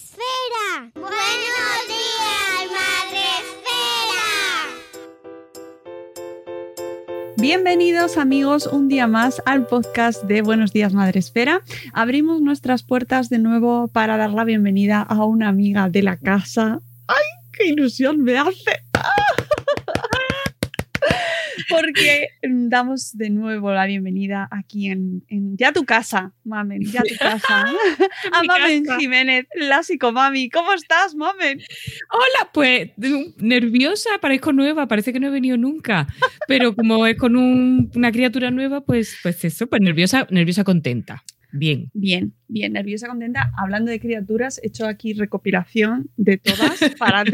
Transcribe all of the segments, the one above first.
Esfera. Buenos días, Madre Esfera. Bienvenidos amigos un día más al podcast de Buenos días, Madre Esfera. Abrimos nuestras puertas de nuevo para dar la bienvenida a una amiga de la casa. ¡Ay, qué ilusión me hace! Porque damos de nuevo la bienvenida aquí en ya tu casa, Mamen, ya tu casa. A Mamen Jiménez, la psicomami. ¿Cómo estás, Mamen? Hola, pues nerviosa, parezco nueva, parece que no he venido nunca, pero como es con una criatura nueva, pues eso, pues nerviosa, contenta. Bien, nerviosa, contenta. Hablando de criaturas, he hecho aquí recopilación de todas para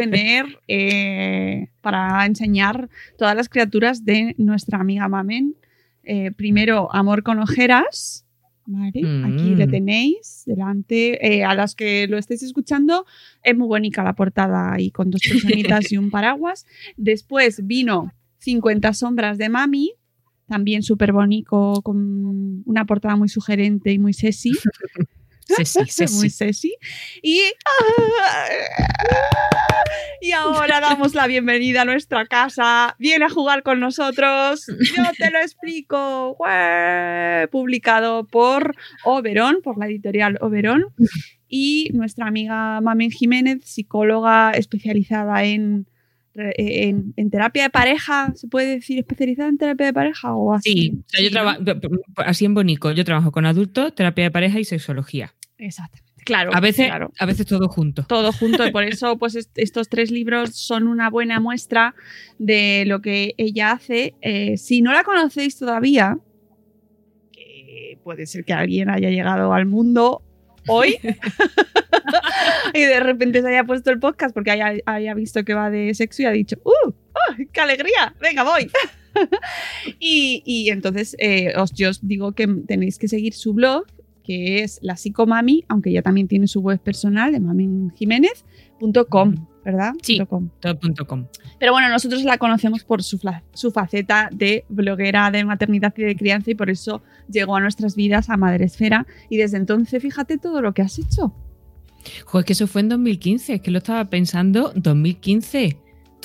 para enseñar todas las criaturas de nuestra amiga Mamen. Primero, Amor con ojeras, ¿vale? Aquí le tenéis delante. A las que lo estéis escuchando, es muy bonita la portada ahí con dos personitas y un paraguas. Después vino 50 sombras de Mami, también súper bonito, con una portada muy sugerente y muy sexy. Muy sexy. Y ahora damos la bienvenida a nuestra casa. Viene a jugar con nosotros. Yo te lo explico. Publicado por Oberón, por la editorial Oberón. Y nuestra amiga Mamen Jiménez, psicóloga especializada en terapia de pareja, ¿se puede decir especializada en terapia de pareja o así? Sí, o sea, yo trabajo así en Bonico, yo trabajo con adultos, terapia de pareja y sexología. Exactamente. Claro, a veces todo junto. Todo junto, y por eso pues estos 3 libros son una buena muestra de lo que ella hace. Si no la conocéis todavía, que puede ser que alguien haya llegado al mundo hoy y de repente se haya puesto el podcast porque haya visto que va de sexo y ha dicho ¡qué alegría! ¡Venga, voy! y entonces yo os digo que tenéis que seguir su blog, que es La Psicomami, aunque ella también tiene su web personal de mamenjiménez.com, ¿verdad? Sí, .com. todo.com. Pero bueno, nosotros la conocemos por su faceta de bloguera de maternidad y de crianza, y por eso llegó a nuestras vidas a Madre Esfera, y desde entonces fíjate todo lo que has hecho. Joder, es que eso fue en 2015, es que lo estaba pensando, 2015.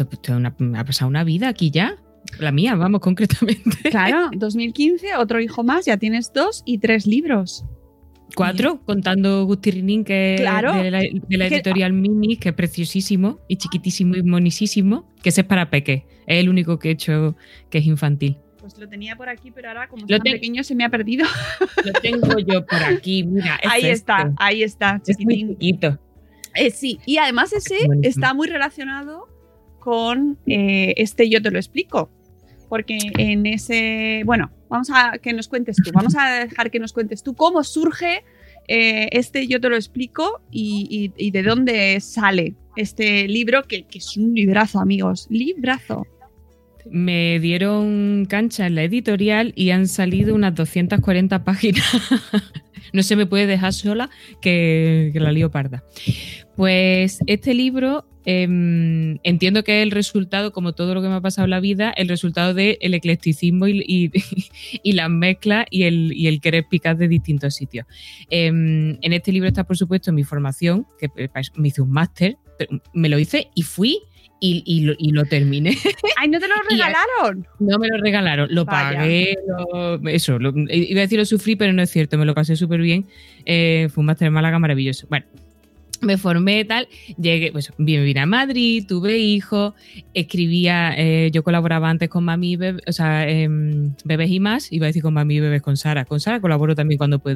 Ha pasado una vida aquí ya. La mía, vamos, concretamente. Claro, 2015, otro hijo más, ya tienes 2 y 3 libros. 4, contando Gustirrinín, que claro, de la editorial Mimi, que es preciosísimo y chiquitísimo y monisísimo, que ese es para peque. Es el único que he hecho que es infantil. Pues lo tenía por aquí, pero ahora como es tan pequeño se me ha perdido. Lo tengo yo por aquí, mira. Ahí está, chiquitín. Es muy chiquito. Sí, y además ese está muy relacionado con Yo te lo explico. Porque en ese... Bueno, vamos a que nos cuentes tú. Vamos a dejar que nos cuentes tú cómo surge Yo te lo explico y de dónde sale este libro, que es un librazo, amigos. Librazo. Me dieron cancha en la editorial y han salido unas 240 páginas. No se me puede dejar sola que la lío parda. Pues este libro entiendo que es el resultado, como todo lo que me ha pasado en la vida, el resultado del eclecticismo y las mezclas y el querer picar de distintos sitios. En este libro está, por supuesto, mi formación, que me hice un máster, me lo hice y fui y lo terminé. ¡Ay, no te lo regalaron! No me lo regalaron, lo pagué, iba a decir lo sufrí, pero no es cierto, me lo pasé súper bien. Fue un máster en Málaga maravilloso. Bueno, me formé tal, llegué, pues me vine a Madrid, tuve hijos, escribía, yo colaboraba antes con Mami y Bebés, Bebés y Más, iba a decir con Mami y Bebés con Sara colaboro también cuando puedo.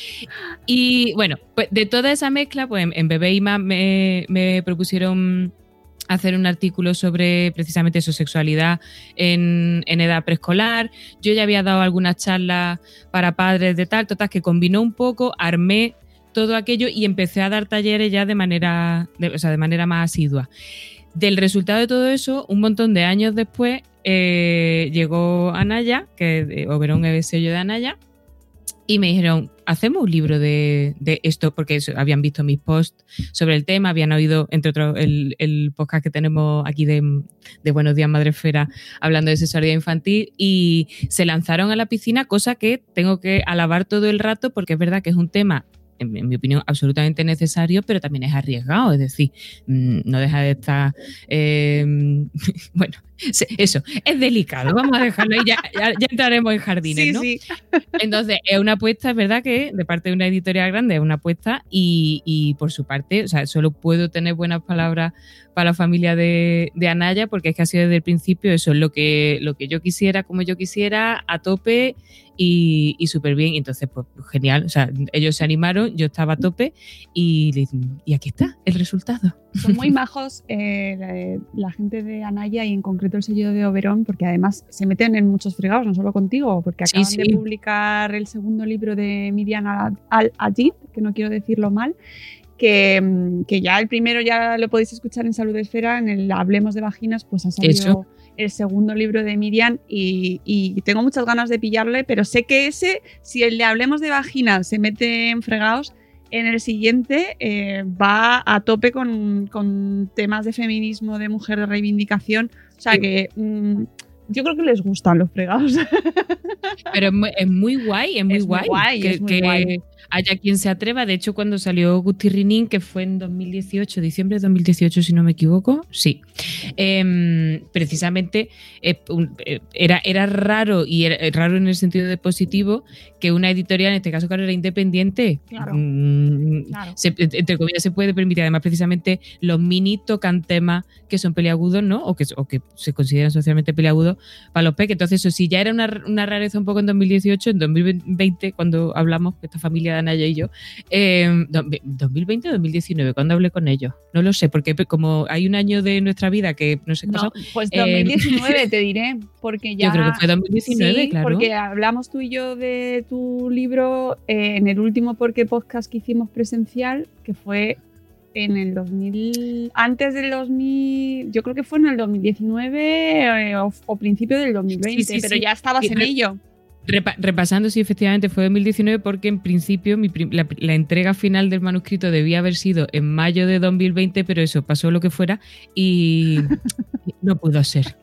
Y bueno, pues de toda esa mezcla, pues en Bebés y Más me propusieron hacer un artículo sobre precisamente su sexualidad en edad preescolar. Yo ya había dado algunas charlas para padres de tal, total, que combinó un poco, armé todo aquello y empecé a dar talleres ya de manera más asidua. Del resultado de todo eso, un montón de años después, llegó Anaya, que Oberón es el sello de Anaya, y me dijeron, hacemos un libro de esto, porque habían visto mis posts sobre el tema, habían oído, entre otros, el podcast que tenemos aquí de Buenos Días Madre Esfera, hablando de sexualidad infantil, y se lanzaron a la piscina, cosa que tengo que alabar todo el rato, porque es verdad que es un tema en mi opinión, absolutamente necesario, pero también es arriesgado. Es decir, no deja de estar... bueno, eso, es delicado. Vamos a dejarlo ahí, ya entraremos en jardines, ¿no? Sí. Entonces, es una apuesta, es verdad que de parte de una editorial grande es una apuesta y por su parte, o sea, solo puedo tener buenas palabras para la familia de Anaya, porque es que ha sido desde el principio eso, es lo que yo quisiera, como yo quisiera, a tope y súper bien. Entonces, pues genial, o sea, ellos se animaron, yo estaba a tope y aquí está el resultado. Son muy majos la gente de Anaya y en concreto el sello de Oberón, porque además se meten en muchos fregados, no solo contigo, porque acaban de publicar el segundo libro de Miriam Al-Ajid, que no quiero decirlo mal, que ya el primero ya lo podéis escuchar en Salud Esfera, en el Hablemos de Vaginas, pues ha salido el segundo libro de Miriam y tengo muchas ganas de pillarle, pero sé que si el de Hablemos de Vaginas se mete en fregados, en el siguiente va a tope con temas de feminismo, de mujer, de reivindicación, o sea que... yo creo que les gustan los fregados. Pero es muy guay, es muy guay que haya quien se atreva. De hecho, cuando salió Gusti Rinin, que fue en 2018, diciembre de 2018, si no me equivoco, sí. Precisamente era raro, y era raro en el sentido de positivo, que una editorial, en este caso, claro, era independiente. Claro. Entre comillas, se puede permitir. Además, precisamente, los mini tocan temas que son peliagudos, ¿no? O que se consideran socialmente peliagudos para los peques. Entonces, eso sí, ya era una rareza un poco en 2018, en 2020, cuando hablamos, esta familia de Anaya y yo, 2020 o 2019, cuando hablé con ellos, no lo sé, porque como hay un año de nuestra vida que no sé qué pasó. Pues 2019 te diré, porque ya... Yo creo que fue 2019, sí, claro. Porque hablamos tú y yo de tu libro en el último Porque Podcast que hicimos presencial, que fue en el 2000, antes del 2000, yo creo que fue en el 2019 o principio del 2020, pero ya estabas en ello. Repasando, sí, efectivamente fue 2019, porque en principio la entrega final del manuscrito debía haber sido en mayo de 2020, pero eso, pasó lo que fuera y no pudo ser.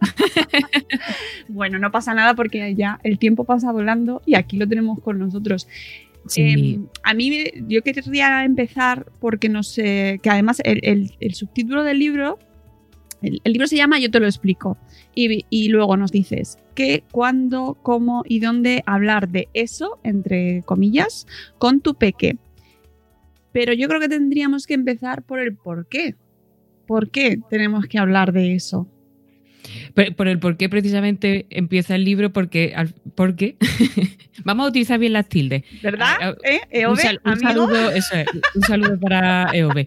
Bueno, no pasa nada porque ya el tiempo pasa volando y aquí lo tenemos con nosotros. Sí. A mí, yo quería empezar porque no sé, que además el subtítulo del libro, el libro se llama Yo te lo explico, y luego nos dices qué, cuándo, cómo y dónde hablar de eso, entre comillas, con tu peque. Pero yo creo que tendríamos que empezar por el por qué. ¿Por qué tenemos que hablar de eso? Por el por qué precisamente empieza el libro, porque vamos a utilizar bien las tildes. ¿Verdad? Un saludo para EOB.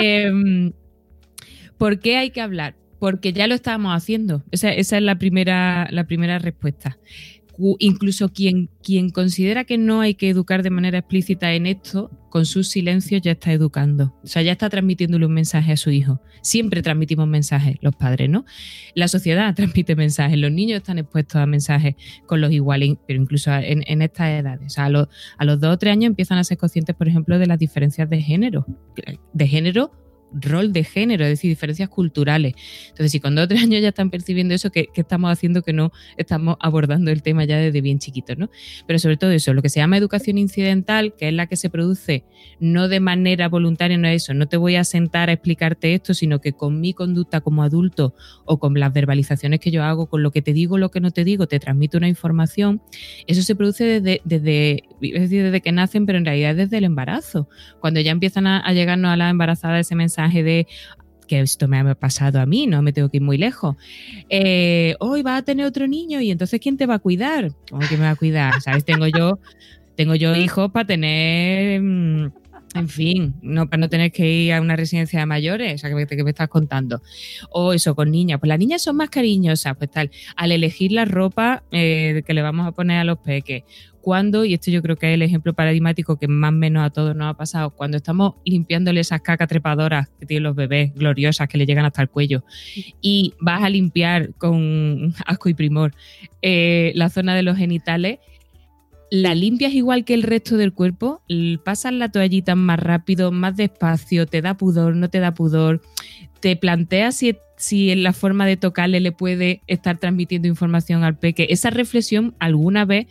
¿Por qué hay que hablar? Porque ya lo estábamos haciendo. Esa es la primera respuesta. Incluso quien considera que no hay que educar de manera explícita en esto, con sus silencios ya está educando. O sea, ya está transmitiéndole un mensaje a su hijo. Siempre transmitimos mensajes, los padres, ¿no? La sociedad transmite mensajes, los niños están expuestos a mensajes con los iguales, pero incluso en estas edades. O sea, a los 2 o 3 años empiezan a ser conscientes, por ejemplo, de las diferencias de género. Rol de género, es decir, diferencias culturales. Entonces, si con 2 o 3 años ya están percibiendo eso, ¿qué estamos haciendo que no estamos abordando el tema ya desde bien chiquitos, ¿no? Pero sobre todo eso, lo que se llama educación incidental, que es la que se produce no de manera voluntaria, no es eso, no te voy a sentar a explicarte esto, sino que con mi conducta como adulto o con las verbalizaciones que yo hago, con lo que te digo, lo que no te digo, te transmito una información. Eso se produce desde que nacen, pero en realidad desde el embarazo, cuando ya empiezan a llegarnos a la embarazada ese mensaje de que esto me ha pasado a mí, no me tengo que ir muy lejos. Hoy vas a tener otro niño y entonces ¿quién te va a cuidar? ¿Cómo que me va a cuidar? ¿Sabes? Tengo yo hijos para tener, en fin, para no tener que ir a una residencia de mayores, o sea, que me estás contando. O eso, con niñas. Pues las niñas son más cariñosas, pues tal. Al elegir la ropa que le vamos a poner a los peques. Cuando, y esto yo creo que es el ejemplo paradigmático que más o menos a todos nos ha pasado, cuando estamos limpiándole esas cacas trepadoras que tienen los bebés, gloriosas, que le llegan hasta el cuello, y vas a limpiar con asco y primor la zona de los genitales, la limpias igual que el resto del cuerpo, pasas la toallita más rápido, más despacio, te da pudor, no te da pudor, te planteas si en la forma de tocarle le puede estar transmitiendo información al peque. Esa reflexión alguna vez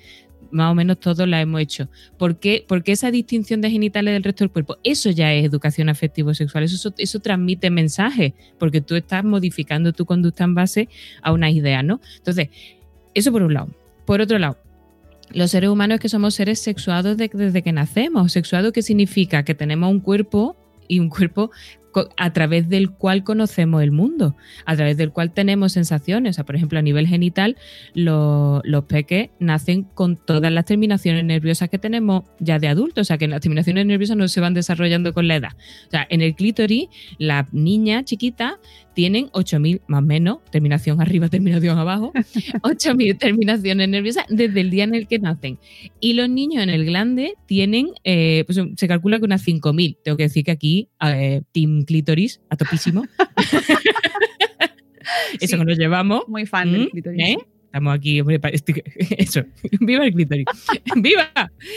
más o menos todos la hemos hecho. ¿Por qué? Porque esa distinción de genitales del resto del cuerpo, eso ya es educación afectivo-sexual, eso transmite mensajes, porque tú estás modificando tu conducta en base a unas ideas, ¿no? Entonces, eso por un lado. Por otro lado, los seres humanos es que somos seres sexuados desde que nacemos. ¿Sexuado qué significa? Que tenemos un cuerpo y un cuerpo a través del cual conocemos el mundo, a través del cual tenemos sensaciones. O sea, por ejemplo, a nivel genital, los peques nacen con todas las terminaciones nerviosas que tenemos ya de adultos. O sea, que las terminaciones nerviosas no se van desarrollando con la edad. O sea, en el clítoris, las niñas chiquitas tienen 8.000, más o menos, terminación arriba, terminación abajo, 8.000 terminaciones nerviosas desde el día en el que nacen. Y los niños en el glande tienen, pues se calcula que unas 5.000. Tengo que decir que aquí, Team Clítoris, a topísimo. Eso sí, que nos llevamos. Muy fan del clítoris. Estamos aquí, hombre, eso. ¡Viva el clítoris! ¡Viva!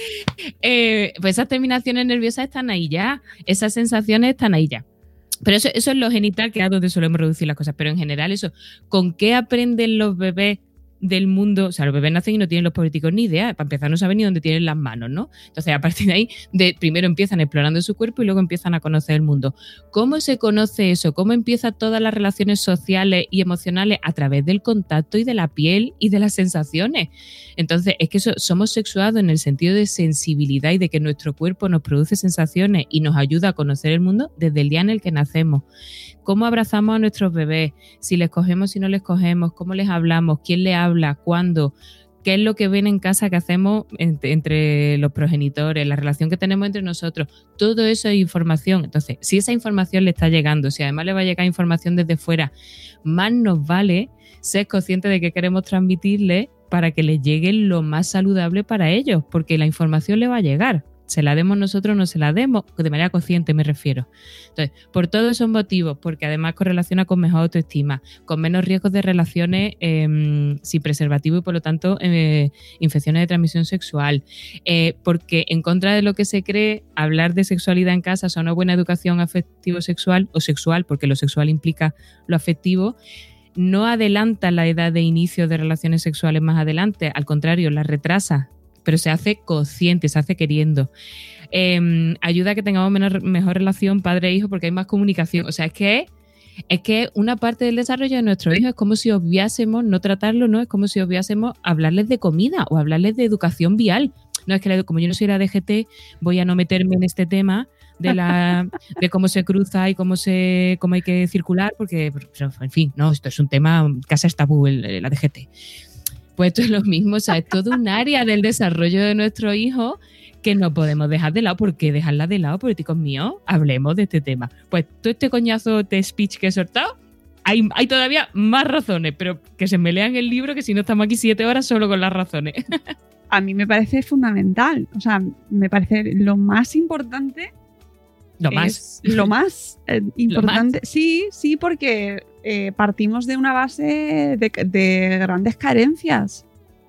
Pues esas terminaciones nerviosas están ahí ya, esas sensaciones están ahí ya. Pero eso es lo genital, que es donde solemos reducir las cosas. Pero en general eso, ¿con qué aprenden los bebés del mundo? O sea, los bebés nacen y no tienen los políticos ni idea. Para empezar, no saben ni dónde tienen las manos, ¿no? Entonces, a partir de ahí, primero empiezan explorando su cuerpo y luego empiezan a conocer el mundo. ¿Cómo se conoce eso? ¿Cómo empiezan todas las relaciones sociales y emocionales? A través del contacto y de la piel y de las sensaciones. Entonces, es que somos sexuados en el sentido de sensibilidad y de que nuestro cuerpo nos produce sensaciones y nos ayuda a conocer el mundo desde el día en el que nacemos. ¿Cómo abrazamos a nuestros bebés? Si les cogemos, si no les cogemos, ¿cómo les hablamos? ¿Quién les habla? ¿Cuándo? ¿Qué es lo que ven en casa que hacemos entre los progenitores? La relación que tenemos entre nosotros. Todo eso es información. Entonces, si esa información le está llegando, si además le va a llegar información desde fuera, más nos vale ser conscientes de que queremos transmitirle para que les llegue lo más saludable para ellos, porque la información le va a llegar. Se la demos nosotros o no se la demos, de manera consciente me refiero. Entonces, por todos esos motivos, porque además correlaciona con mejor autoestima, con menos riesgos de relaciones sin preservativo y por lo tanto infecciones de transmisión sexual, porque en contra de lo que se cree, hablar de sexualidad en casa es una buena educación afectivo-sexual o sexual, porque lo sexual implica lo afectivo, no adelanta la edad de inicio de relaciones sexuales más adelante, al contrario, la retrasa, pero se hace consciente, se hace queriendo. Ayuda a que tengamos mejor relación padre-hijo porque hay más comunicación. O sea, es que una parte del desarrollo de nuestros hijos es como si obviásemos no tratarlo, ¿no? Es como si obviásemos hablarles de comida o hablarles de educación vial. No es que como yo no soy la DGT, voy a no meterme en este tema de cómo se cruza y cómo hay que circular, porque, en fin, no, esto es un tema, casa es tabú, la DGT. Pues esto es lo mismo, o sea, es todo un área del desarrollo de nuestro hijo que no podemos dejar de lado. ¿Por qué dejarla de lado, políticos míos? Hablemos de este tema. Pues todo este coñazo de speech que he soltado, hay todavía más razones, pero que se me lean el libro, que si no estamos aquí 7 horas solo con las razones. A mí me parece fundamental, o sea, me parece lo más importante. Lo más importante. Sí, porque partimos de una base de grandes carencias.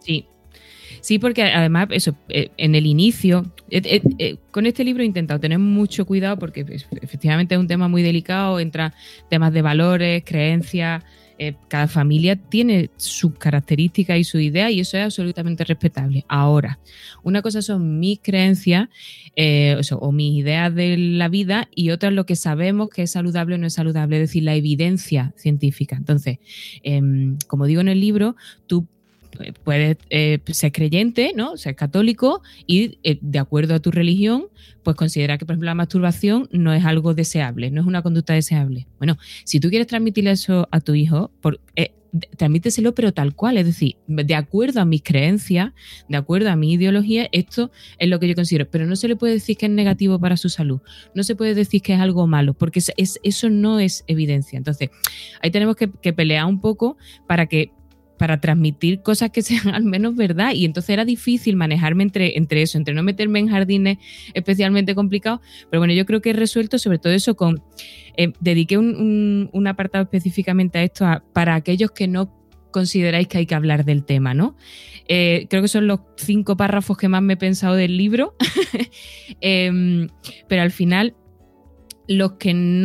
Sí, porque además eso, en el inicio, con este libro he intentado tener mucho cuidado porque efectivamente es un tema muy delicado, entra temas de valores, creencias. Cada familia tiene sus características y sus ideas y eso es absolutamente respetable. Ahora, una cosa son mis creencias o mis ideas de la vida y otra es lo que sabemos que es saludable o no es saludable, es decir, la evidencia científica. Entonces, como digo en el libro, tú puedes ser creyente, ¿no? Ser católico y de acuerdo a tu religión pues considerar que por ejemplo la masturbación no es algo deseable, no es una conducta deseable. Bueno, si tú quieres transmitirle eso a tu hijo, transmíteselo pero tal cual, es decir, de acuerdo a mis creencias, de acuerdo a mi ideología, esto es lo que yo considero, pero no se le puede decir que es negativo para su salud, no se puede decir que es algo malo, porque eso no es evidencia. Entonces, ahí tenemos que pelear un poco para transmitir cosas que sean al menos verdad, y entonces era difícil manejarme entre eso, entre no meterme en jardines especialmente complicados, pero bueno, yo creo que he resuelto sobre todo eso con dediqué un apartado específicamente a esto para aquellos que no consideráis que hay que hablar del tema, ¿no? Creo que son los 5 párrafos que más me he pensado del libro, pero al final los que no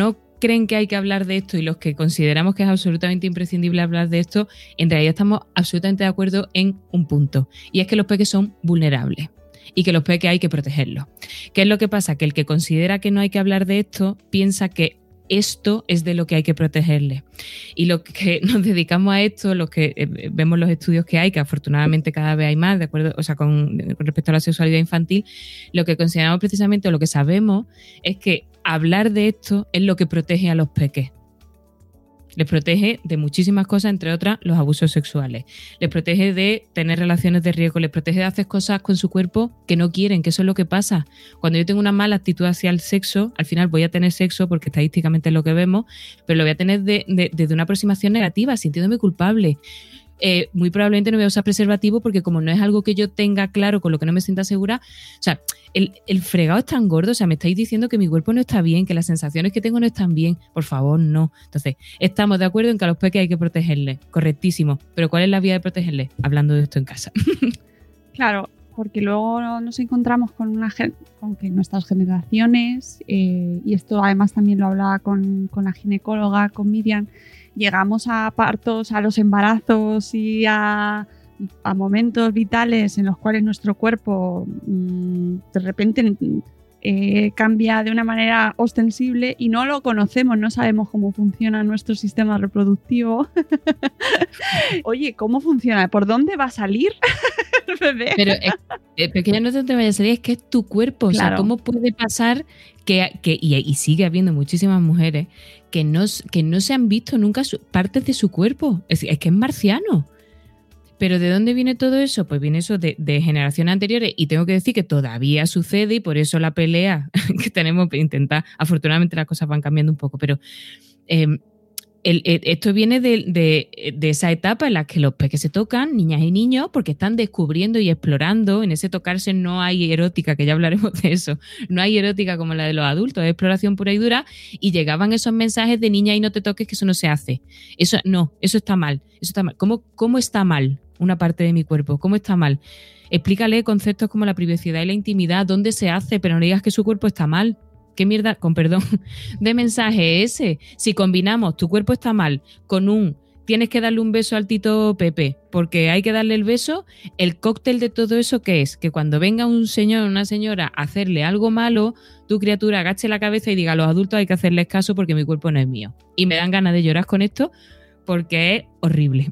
creen que hay que hablar de esto y los que consideramos que es absolutamente imprescindible hablar de esto, en realidad estamos absolutamente de acuerdo en un punto, y es que los peques son vulnerables y que los peques hay que protegerlos. ¿Qué es lo que pasa? Que el que considera que no hay que hablar de esto piensa que esto es de lo que hay que protegerle. Y los que nos dedicamos a esto, los que vemos los estudios que hay, que afortunadamente cada vez hay más, de acuerdo, o sea, con respecto a la sexualidad infantil, lo que consideramos precisamente, o lo que sabemos, es que hablar de esto es lo que protege a los peques. Les protege de muchísimas cosas, entre otras los abusos sexuales. Les protege de tener relaciones de riesgo, les protege de hacer cosas con su cuerpo que no quieren, que eso es lo que pasa. Cuando yo tengo una mala actitud hacia el sexo, al final voy a tener sexo, porque estadísticamente es lo que vemos, pero lo voy a tener desde una aproximación negativa, sintiéndome culpable. Muy probablemente no voy a usar preservativo porque como no es algo que yo tenga claro, con lo que no me sienta segura, o sea, el fregado es tan gordo, o sea, me estáis diciendo que mi cuerpo no está bien, que las sensaciones que tengo no están bien, por favor, no. Entonces, estamos de acuerdo en que a los peques hay que protegerles, correctísimo, pero ¿cuál es la vía de protegerles? Hablando de esto en casa. Claro, porque luego nos encontramos con que nuestras generaciones, y esto además también lo hablaba con la ginecóloga, con Miriam, llegamos a partos, a los embarazos y a momentos vitales en los cuales nuestro cuerpo de repente cambia de una manera ostensible y no lo conocemos, no sabemos cómo funciona nuestro sistema reproductivo. Oye, ¿cómo funciona? ¿Por dónde va a salir el bebé? Pero pequeña, no te vaya a salir, es que es tu cuerpo. Claro. O sea, ¿cómo puede pasar y sigue habiendo muchísimas mujeres que no se han visto nunca partes de su cuerpo? Es que es marciano. ¿Pero de dónde viene todo eso? Pues viene eso de generaciones anteriores, y tengo que decir que todavía sucede, y por eso la pelea que tenemos que intentar, afortunadamente las cosas van cambiando un poco, pero esto viene de esa etapa en la que los peques se tocan, niñas y niños, porque están descubriendo y explorando. En ese tocarse no hay erótica, que ya hablaremos de eso, no hay erótica como la de los adultos, es exploración pura y dura, y llegaban esos mensajes de niña y no te toques, que eso no se hace. Eso está mal, eso está mal. ¿Cómo está mal una parte de mi cuerpo? ¿Cómo está mal? Explícale conceptos como la privacidad y la intimidad, dónde se hace, pero no digas que su cuerpo está mal. ¿Qué mierda, con perdón, de mensaje ese? Si combinamos tu cuerpo está mal con tienes que darle un beso al tito Pepe porque hay que darle el beso, el cóctel de todo eso, ¿qué es? Que cuando venga un señor o una señora a hacerle algo malo, tu criatura agache la cabeza y diga: a los adultos hay que hacerles caso porque mi cuerpo no es mío. Y me dan ganas de llorar con esto porque es horrible.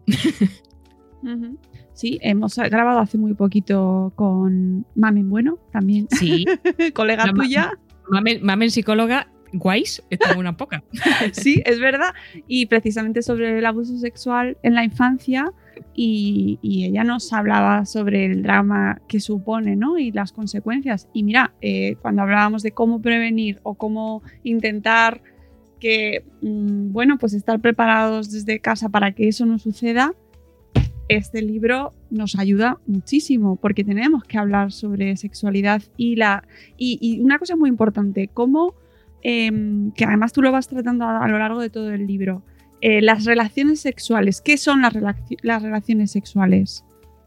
Uh-huh. Sí, hemos grabado hace muy poquito con Mamen Bueno, también. Sí. Colega tuya. Mamen psicóloga, guays, está una poca. Sí, es verdad. Y precisamente sobre el abuso sexual en la infancia, y ella nos hablaba sobre el drama que supone, ¿no? Y las consecuencias. Y mira, cuando hablábamos de cómo prevenir o cómo intentar que, pues estar preparados desde casa para que eso no suceda, este libro nos ayuda muchísimo, porque tenemos que hablar sobre sexualidad y una cosa muy importante, como que además tú lo vas tratando a lo largo de todo el libro, las relaciones sexuales. ¿Qué son las relaciones sexuales?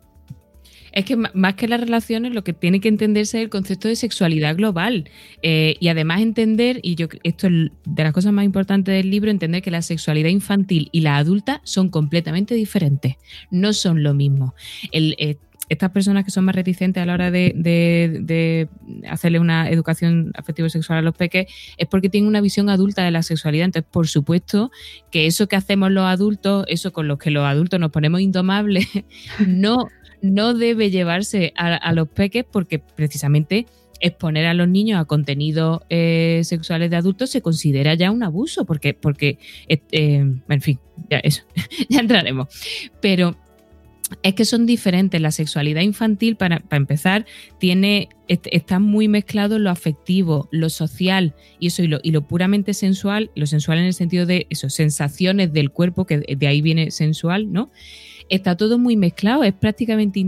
Es que más que las relaciones, lo que tiene que entenderse es el concepto de sexualidad global. Y además entender, esto es de las cosas más importantes del libro, entender que la sexualidad infantil y la adulta son completamente diferentes. No son lo mismo. Estas personas que son más reticentes a la hora de hacerle una educación afectivo-sexual a los peques es porque tienen una visión adulta de la sexualidad. Entonces, por supuesto, que eso que hacemos los adultos, eso con lo que los adultos nos ponemos indomables, no debe llevarse a los peques, porque precisamente exponer a los niños a contenidos sexuales de adultos se considera ya un abuso, porque en fin, ya eso, ya entraremos. Pero es que son diferentes. La sexualidad infantil, para empezar, está muy mezclado lo afectivo, lo social y lo puramente sensual, lo sensual en el sentido de eso, sensaciones del cuerpo, que de ahí viene sensual, ¿no? Está todo muy mezclado, es prácticamente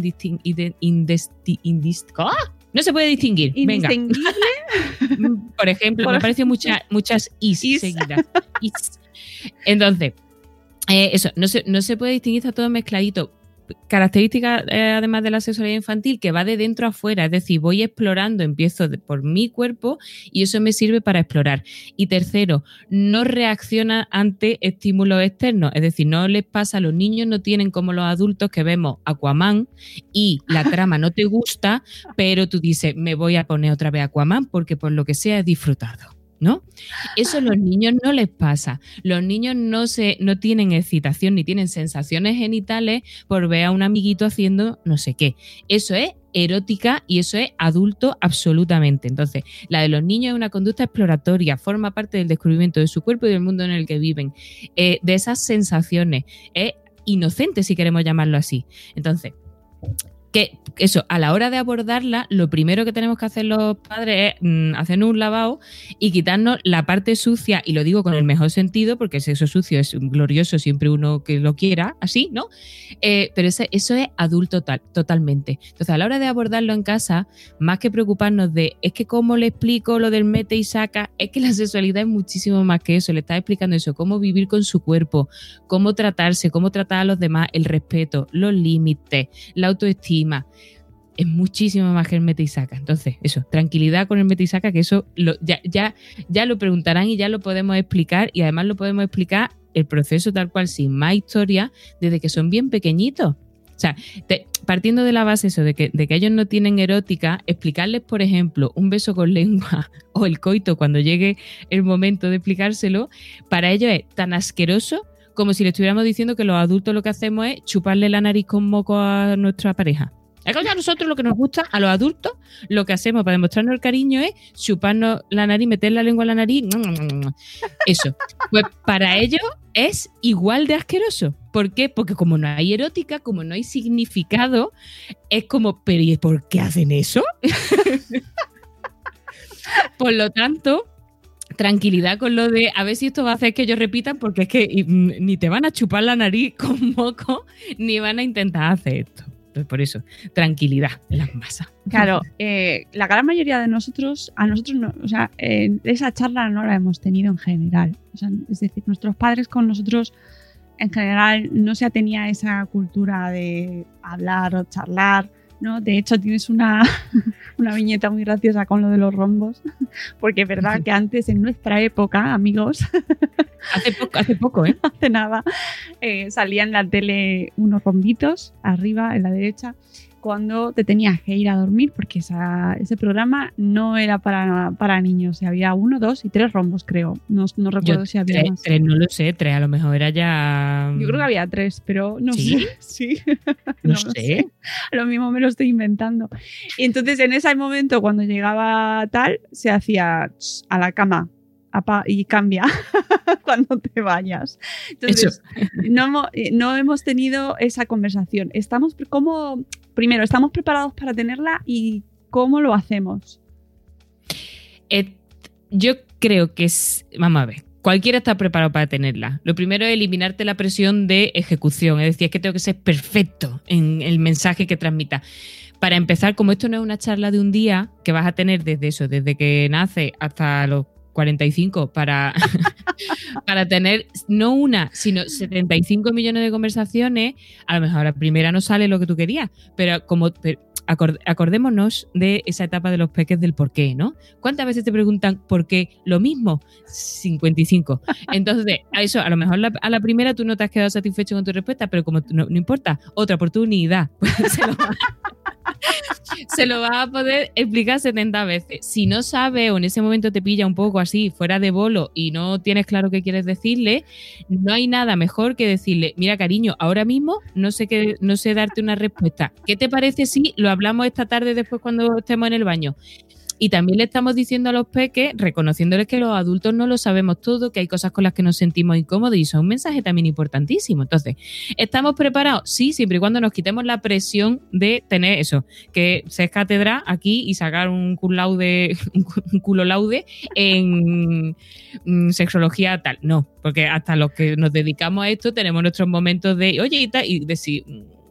no se puede distinguir. Venga. Por ejemplo, me parecen muchas is seguidas. Is. Entonces, eso, no se puede distinguir, está todo mezcladito. característica, además de la sexualidad infantil, que va de dentro a fuera, es decir, voy explorando, empiezo por mi cuerpo y eso me sirve para explorar. Y tercero, no reacciona ante estímulos externos, es decir, no les pasa, los niños no tienen como los adultos que vemos Aquaman y la trama no te gusta, pero tú dices, me voy a poner otra vez Aquaman porque por lo que sea he disfrutado, ¿no? Eso a los niños no les pasa. Los niños no tienen excitación ni tienen sensaciones genitales por ver a un amiguito haciendo no sé qué. Eso es erótica y eso es adulto absolutamente. Entonces, la de los niños es una conducta exploratoria, forma parte del descubrimiento de su cuerpo y del mundo en el que viven, de esas sensaciones. Es inocente, si queremos llamarlo así. Entonces, que eso, a la hora de abordarla, lo primero que tenemos que hacer los padres es hacernos un lavado y quitarnos la parte sucia, y lo digo con el mejor sentido, porque el sexo sucio es glorioso siempre uno que lo quiera, así, ¿no? Pero eso es adulto totalmente. Entonces, a la hora de abordarlo en casa, más que preocuparnos de, es que cómo le explico lo del mete y saca, es que la sexualidad es muchísimo más que eso, le está explicando eso, cómo vivir con su cuerpo, cómo tratarse, cómo tratar a los demás, el respeto, los límites, la autoestima. Es muchísimo más que el mete y saca. Entonces, eso, tranquilidad con el mete y saca, que eso ya lo preguntarán y ya lo podemos explicar, y además lo podemos explicar el proceso tal cual, sin más historia, desde que son bien pequeñitos. O sea, partiendo de la base eso, de que ellos no tienen erótica, explicarles, por ejemplo, un beso con lengua o el coito cuando llegue el momento de explicárselo, para ellos es tan asqueroso como si le estuviéramos diciendo que los adultos lo que hacemos es chuparle la nariz con moco a nuestra pareja. Es que a nosotros lo que nos gusta, a los adultos, lo que hacemos para demostrarnos el cariño es chuparnos la nariz, meter la lengua en la nariz. Eso. Pues para ellos es igual de asqueroso. ¿Por qué? Porque como no hay erótica, como no hay significado, es como, pero ¿y por qué hacen eso? Por lo tanto, tranquilidad con lo de a ver si esto va a hacer que ellos repitan, porque es que ni te van a chupar la nariz con moco, ni van a intentar hacer esto. Entonces, por eso, tranquilidad en las masas. Claro, la gran mayoría de nosotros, a nosotros no, o sea, esa charla no la hemos tenido en general. O sea, es decir, nuestros padres con nosotros en general no se tenía esa cultura de hablar o charlar, ¿no? De hecho, tienes una viñeta muy graciosa con lo de los rombos, porque es verdad que antes, en nuestra época, amigos, hace poco, hace nada, salían en la tele unos rombitos arriba, en la derecha, cuando te tenías que ir a dormir, porque ese programa no era para niños. Había 1, 2 y 3 rombos, creo. No recuerdo si había más. 3, no lo sé, 3, a lo mejor era ya... Yo creo que había 3, pero no ¿Sí? sé. Sí. No sé. Lo mismo me lo estoy inventando. Y entonces, en ese momento, cuando llegaba tal, se hacía a la cama y cambia cuando te vayas. Entonces, no hemos tenido esa conversación. Primero, ¿estamos preparados para tenerla y cómo lo hacemos? Yo creo que vamos a ver, cualquiera está preparado para tenerla. Lo primero es eliminarte la presión de ejecución, es decir, es que tengo que ser perfecto en el mensaje que transmita. Para empezar, como esto no es una charla de un día que vas a tener desde que nace hasta los 45 para tener no una, sino 75 millones de conversaciones, a lo mejor a la primera no sale lo que tú querías, pero acordémonos de esa etapa de los peques del por qué, ¿no? ¿Cuántas veces te preguntan por qué? Lo mismo, 55. Entonces, a lo mejor a la primera tú no te has quedado satisfecho con tu respuesta, pero como no importa, otra oportunidad, pues se lo vas a poder explicar 70 veces. Si no sabes o en ese momento te pilla un poco así, fuera de bolo y no tienes claro qué quieres decirle, no hay nada mejor que decirle, mira cariño, ahora mismo no sé darte una respuesta. ¿Qué te parece si lo hablamos esta tarde después cuando estemos en el baño? Y también le estamos diciendo a los peques, reconociéndoles que los adultos no lo sabemos todo, que hay cosas con las que nos sentimos incómodos, y eso es un mensaje también importantísimo. Entonces, ¿estamos preparados? Sí, siempre y cuando nos quitemos la presión de tener eso, que ser cátedra aquí y sacar un culo laude en sexología tal. No, porque hasta los que nos dedicamos a esto tenemos nuestros momentos de, oye, y tal, y decir...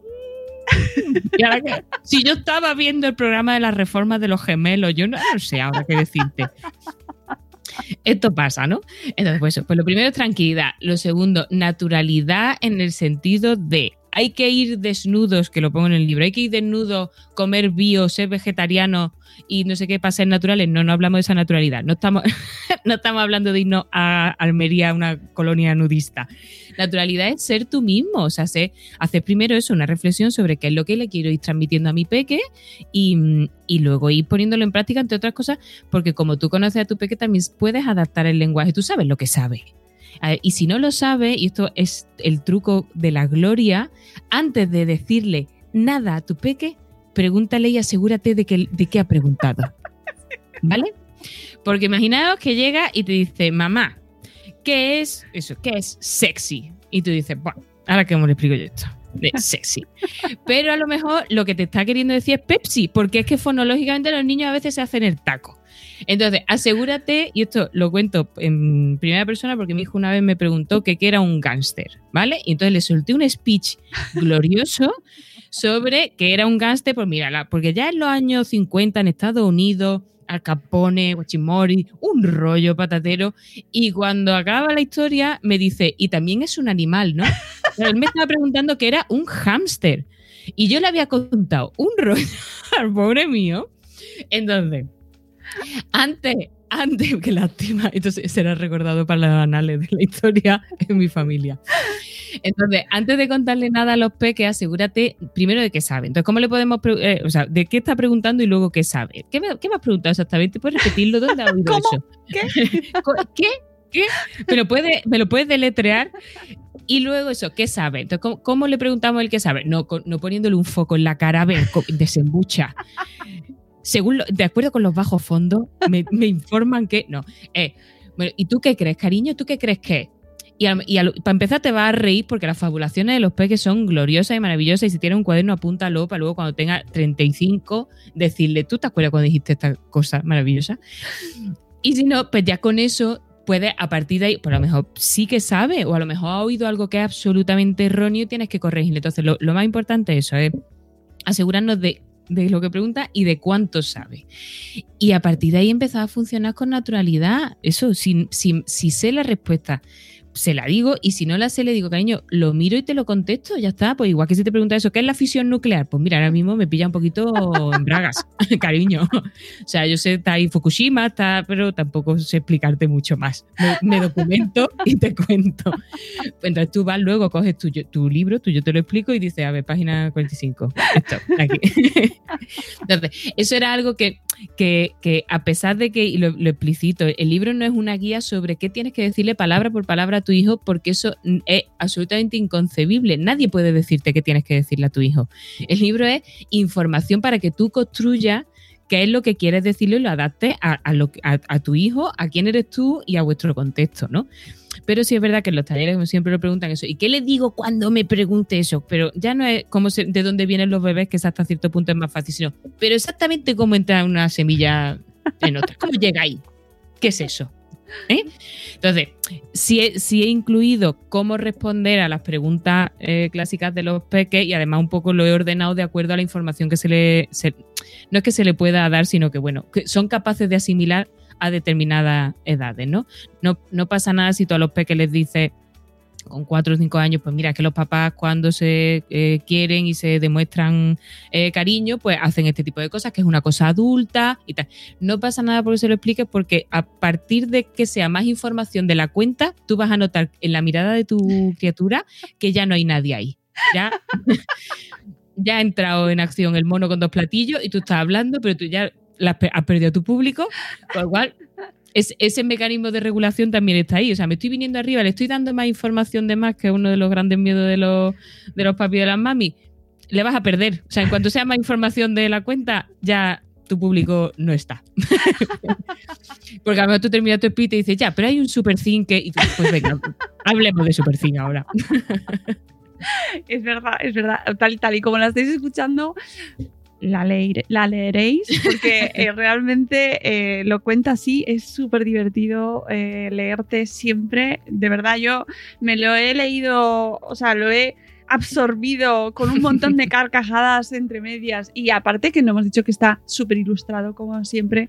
Y ahora que, si yo estaba viendo el programa de las reformas de los gemelos, yo no sé ahora qué decirte. Esto pasa, ¿no? Entonces, pues lo primero es tranquilidad. Lo segundo, naturalidad en el sentido de hay que ir desnudos, que lo pongo en el libro, hay que ir desnudos, comer bio, ser vegetariano y no sé qué para ser naturales. No hablamos de esa naturalidad. No estamos hablando de irnos a Almería, una colonia nudista. Naturalidad es ser tú mismo, o sea, hacer primero eso, una reflexión sobre qué es lo que le quiero ir transmitiendo a mi peque y luego ir poniéndolo en práctica, entre otras cosas, porque como tú conoces a tu peque también puedes adaptar el lenguaje, tú sabes lo que sabe. Y si no lo sabe, y esto es el truco de la gloria, antes de decirle nada a tu peque, pregúntale y asegúrate de qué ha preguntado. ¿Vale? Porque imaginaos que llega y te dice, mamá, ¿qué es eso? ¿Qué es sexy? Y tú dices, bueno, ahora que me lo explico yo esto, de sexy. Pero a lo mejor lo que te está queriendo decir es Pepsi, porque es que fonológicamente los niños a veces se hacen el taco. Entonces, asegúrate, y esto lo cuento en primera persona porque mi hijo una vez me preguntó qué era un gángster, ¿vale? Y entonces le solté un speech glorioso sobre qué era un gángster, pues mira, porque ya en los años 50 en Estados Unidos, Al Capone, Guachimori, un rollo patatero, y cuando acaba la historia me dice, y también es un animal, ¿no? Pero él me estaba preguntando qué era un hámster, y yo le había contado un rollo al pobre mío. Entonces, antes, qué lástima, entonces será recordado para los anales de la historia en mi familia. Entonces, antes de contarle nada a los peques, asegúrate primero de qué sabe. Entonces, ¿cómo le podemos o sea, de qué está preguntando y luego qué sabe? ¿Qué me has preguntado exactamente? ¿Puedes repetirlo? ¿Dónde has oído eso? ¿Qué? ¿Me lo puedes deletrear? Y luego eso, ¿qué sabe? Entonces, ¿cómo le preguntamos el qué sabe? No poniéndole un foco en la cara, a ver, desembucha. De acuerdo con los bajos fondos, me informan que no. Bueno, ¿y tú qué crees, cariño? ¿Tú qué crees que es? Para empezar te vas a reír porque las fabulaciones de los peques son gloriosas y maravillosas, y si tienes un cuaderno apúntalo para luego cuando tengas 35 decirle, ¿tú te acuerdas cuando dijiste esta cosa maravillosa? Y si no, pues ya con eso puedes, a partir de ahí, pues a lo mejor sí que sabe, o a lo mejor ha oído algo que es absolutamente erróneo y tienes que corregirle. Entonces lo más importante es eso, es asegurarnos de lo que pregunta y de cuánto sabe. Y a partir de ahí empezar a funcionar con naturalidad. Eso, si sé la respuesta, se la digo, y si no la sé, le digo, cariño, lo miro y te lo contesto, ya está. Pues igual que si te preguntas eso, ¿qué es la fisión nuclear? Pues mira, ahora mismo me pilla un poquito en bragas, cariño. O sea, yo sé, está ahí Fukushima, pero tampoco sé explicarte mucho más. Me documento y te cuento. Entonces tú vas luego, coges tu libro, yo te lo explico y dices, a ver, página 45. Esto, aquí. Entonces, eso era algo que a pesar de que, y lo explicito, el libro no es una guía sobre qué tienes que decirle palabra por palabra a tu hijo, porque eso es absolutamente inconcebible. Nadie puede decirte qué tienes que decirle a tu hijo. El libro es información para que tú construyas qué es lo que quieres decirle y lo adaptes a tu hijo, a quién eres tú y a vuestro contexto, ¿no? Pero sí es verdad que en los talleres, como siempre, lo preguntan eso. ¿Y qué le digo cuando me pregunte eso? Pero ya no es de dónde vienen los bebés, que hasta cierto punto es más fácil, sino, pero exactamente cómo entra una semilla en otra. ¿Cómo llega ahí? ¿Qué es eso? Entonces, sí he incluido cómo responder a las preguntas clásicas de los peques, y además un poco lo he ordenado de acuerdo a la información que no es que se le pueda dar, sino que, bueno, que son capaces de asimilar a determinadas edades, ¿no? No pasa nada si tú a los peques les dices con 4 o 5 años, pues mira, que los papás cuando se quieren y se demuestran cariño, pues hacen este tipo de cosas, que es una cosa adulta y tal. No pasa nada porque se lo expliques, porque a partir de que sea más información de la cuenta, tú vas a notar en la mirada de tu criatura que ya no hay nadie ahí. Ya ha entrado en acción el mono con 2 platillos y tú estás hablando, pero tú ya has perdido a tu público, con lo cual ese mecanismo de regulación también está ahí. O sea, me estoy viniendo arriba, le estoy dando más información de más, que es uno de los grandes miedos de los papis y de las mamis. Le vas a perder. O sea, en cuanto sea más información de la cuenta, ya tu público no está. Porque a lo mejor tú terminas tu speech y te dices, ya, pero hay un super zinc que... Y tú, pues venga, hablemos de super zinc ahora. Es verdad. Tal y como la estáis escuchando, la leeréis, porque realmente lo cuenta así, es súper divertido leerte siempre. De verdad, yo me lo he leído, o sea, lo he absorbido con un montón de carcajadas entre medias, y aparte que no hemos dicho que está súper ilustrado, como siempre,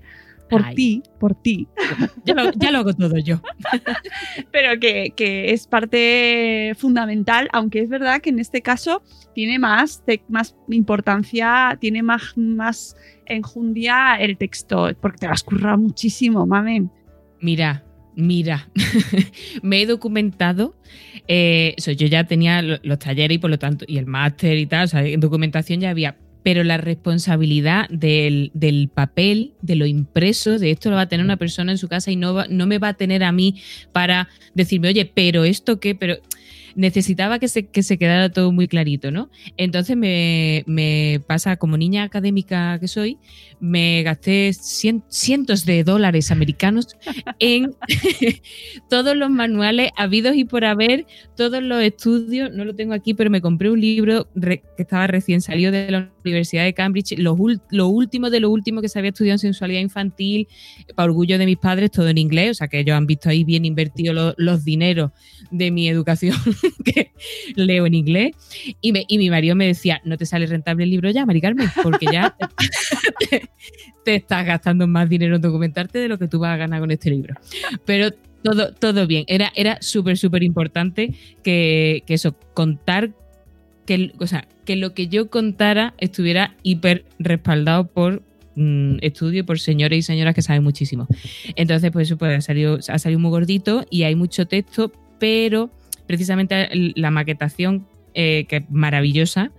por Ay. ti. Ya lo hago todo yo. Pero que es parte fundamental, aunque es verdad que en este caso tiene más importancia, tiene más enjundia el texto, porque te lo has currado muchísimo, mamen. Mira, me he documentado. Yo ya tenía los talleres y por lo tanto, y el máster y tal, o sea, documentación ya había. Pero la responsabilidad del papel, de lo impreso, de esto lo va a tener una persona en su casa y no me va a tener a mí para decirme, oye, pero ¿esto qué? Pero necesitaba que se quedara todo muy clarito, ¿no? Entonces me pasa, como niña académica que soy, me gasté cientos de dólares americanos en todos los manuales habidos y por haber, todos los estudios. No lo tengo aquí, pero me compré un libro que estaba recién salido de la Universidad de Cambridge, lo último de lo último que se había estudiado en sensualidad infantil, para orgullo de mis padres, todo en inglés, o sea que ellos han visto ahí bien invertidos los dineros de mi educación que leo en inglés, y mi marido me decía, no te sale rentable el libro ya, Mari Carmen, porque ya te estás gastando más dinero en documentarte de lo que tú vas a ganar con este libro. Pero todo bien, era súper importante que eso, contar que lo que yo contara estuviera hiper respaldado por estudio, por señores y señoras que saben muchísimo. Entonces, pues eso pues, ha salido muy gordito y hay mucho texto, pero precisamente la maquetación, que es maravillosa,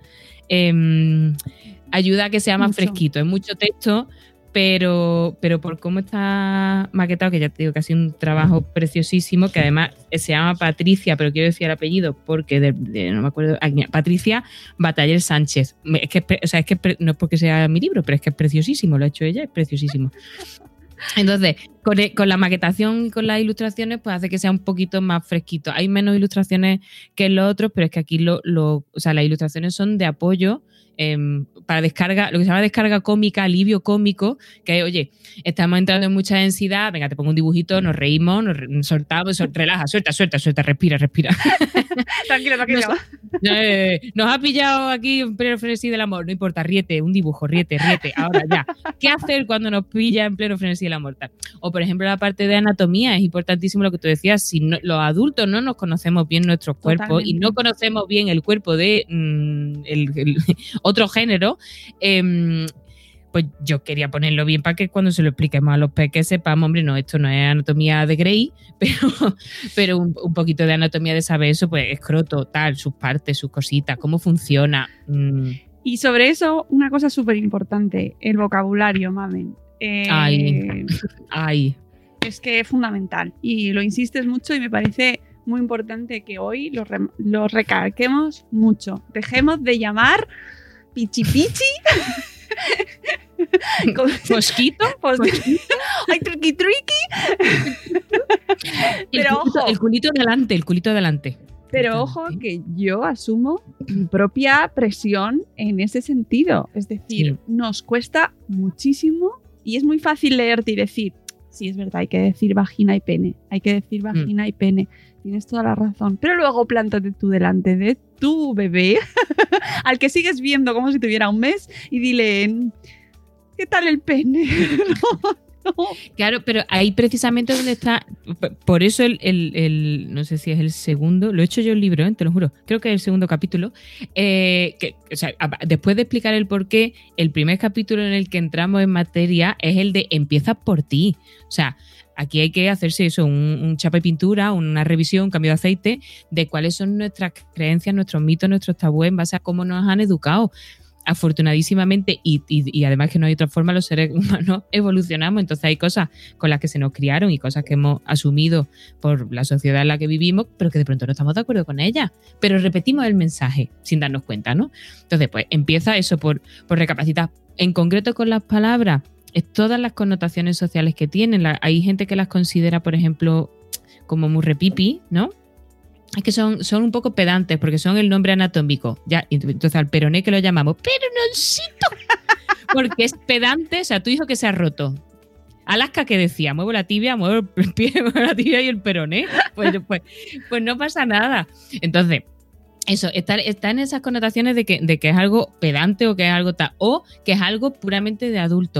ayuda a que sea más fresquito. Es mucho texto, pero por cómo está maquetado, que ya te digo que ha sido un trabajo preciosísimo, que además se llama Patricia, pero quiero decir el apellido porque no me acuerdo, Patricia Bataller Sánchez. Es que no es porque sea mi libro, pero es que es preciosísimo, lo ha hecho ella, es preciosísimo. Entonces, con la maquetación y con las ilustraciones, pues hace que sea un poquito más fresquito. Hay menos ilustraciones que en los otros, pero es que aquí las ilustraciones son de apoyo para descarga, lo que se llama descarga cómica, alivio cómico, que oye, estamos entrando en mucha densidad, venga, te pongo un dibujito, nos reímos, nos soltamos, relaja, suelta, respira. Tranquilo. Nos ha pillado aquí en pleno frenesí del amor, no importa, ríete, un dibujo, ríete, ahora ya. ¿Qué hacer cuando nos pilla en pleno frenesí del amor? O por ejemplo la parte de anatomía, es importantísimo lo que tú decías, si no, los adultos no nos conocemos bien nuestros cuerpos. Totalmente. Y no conocemos bien el cuerpo de el otro género, pues yo quería ponerlo bien para que cuando se lo expliquemos a los peques sepamos, hombre, no, esto no es anatomía de Grey, pero un poquito de anatomía de saber eso, pues escroto, tal, sus partes, sus cositas, cómo funciona. Y sobre eso, una cosa súper importante, el vocabulario, mamen. Ay. Es que es fundamental y lo insistes mucho y me parece muy importante que hoy lo recalquemos mucho. Dejemos de llamar pichi. Mosquito. Ay, triqui. Pero ojo. El culito delante. Pero ojo que yo asumo mi propia presión en ese sentido. Es decir, nos cuesta muchísimo y es muy fácil leerte y decir, sí, es verdad, hay que decir vagina y pene. Y pene. Tienes toda la razón. Pero luego plántate tú delante de tu bebé, al que sigues viendo como si tuviera un mes, y dile, ¿qué tal el pene? No. Claro, pero ahí precisamente donde está, por eso no sé si es el segundo, lo he hecho yo el libro, te lo juro, creo que es el segundo capítulo, después de explicar el porqué, el primer capítulo en el que entramos en materia es el de empieza por ti, o sea, aquí hay que hacerse eso, un chapa y pintura, una revisión, un cambio de aceite de cuáles son nuestras creencias, nuestros mitos, nuestros tabúes en base a cómo nos han educado. Afortunadísimamente, y además que no hay otra forma, los seres humanos evolucionamos, entonces hay cosas con las que se nos criaron y cosas que hemos asumido por la sociedad en la que vivimos, pero que de pronto no estamos de acuerdo con ellas, pero repetimos el mensaje sin darnos cuenta, ¿no? Entonces, pues empieza eso por recapacitar, en concreto con las palabras, todas las connotaciones sociales que tienen. Hay gente que las considera, por ejemplo, como muy repipi, ¿no? Es que son un poco pedantes porque son el nombre anatómico. Ya, entonces al peroné que lo llamamos perononcito, porque es pedante. O sea, tu hijo que se ha roto. Alaska, que decía, muevo la tibia, muevo el pie, muevo la tibia y el peroné. Pues no pasa nada. Entonces, eso, está en esas connotaciones de que es algo pedante o que es algo o que es algo puramente de adulto.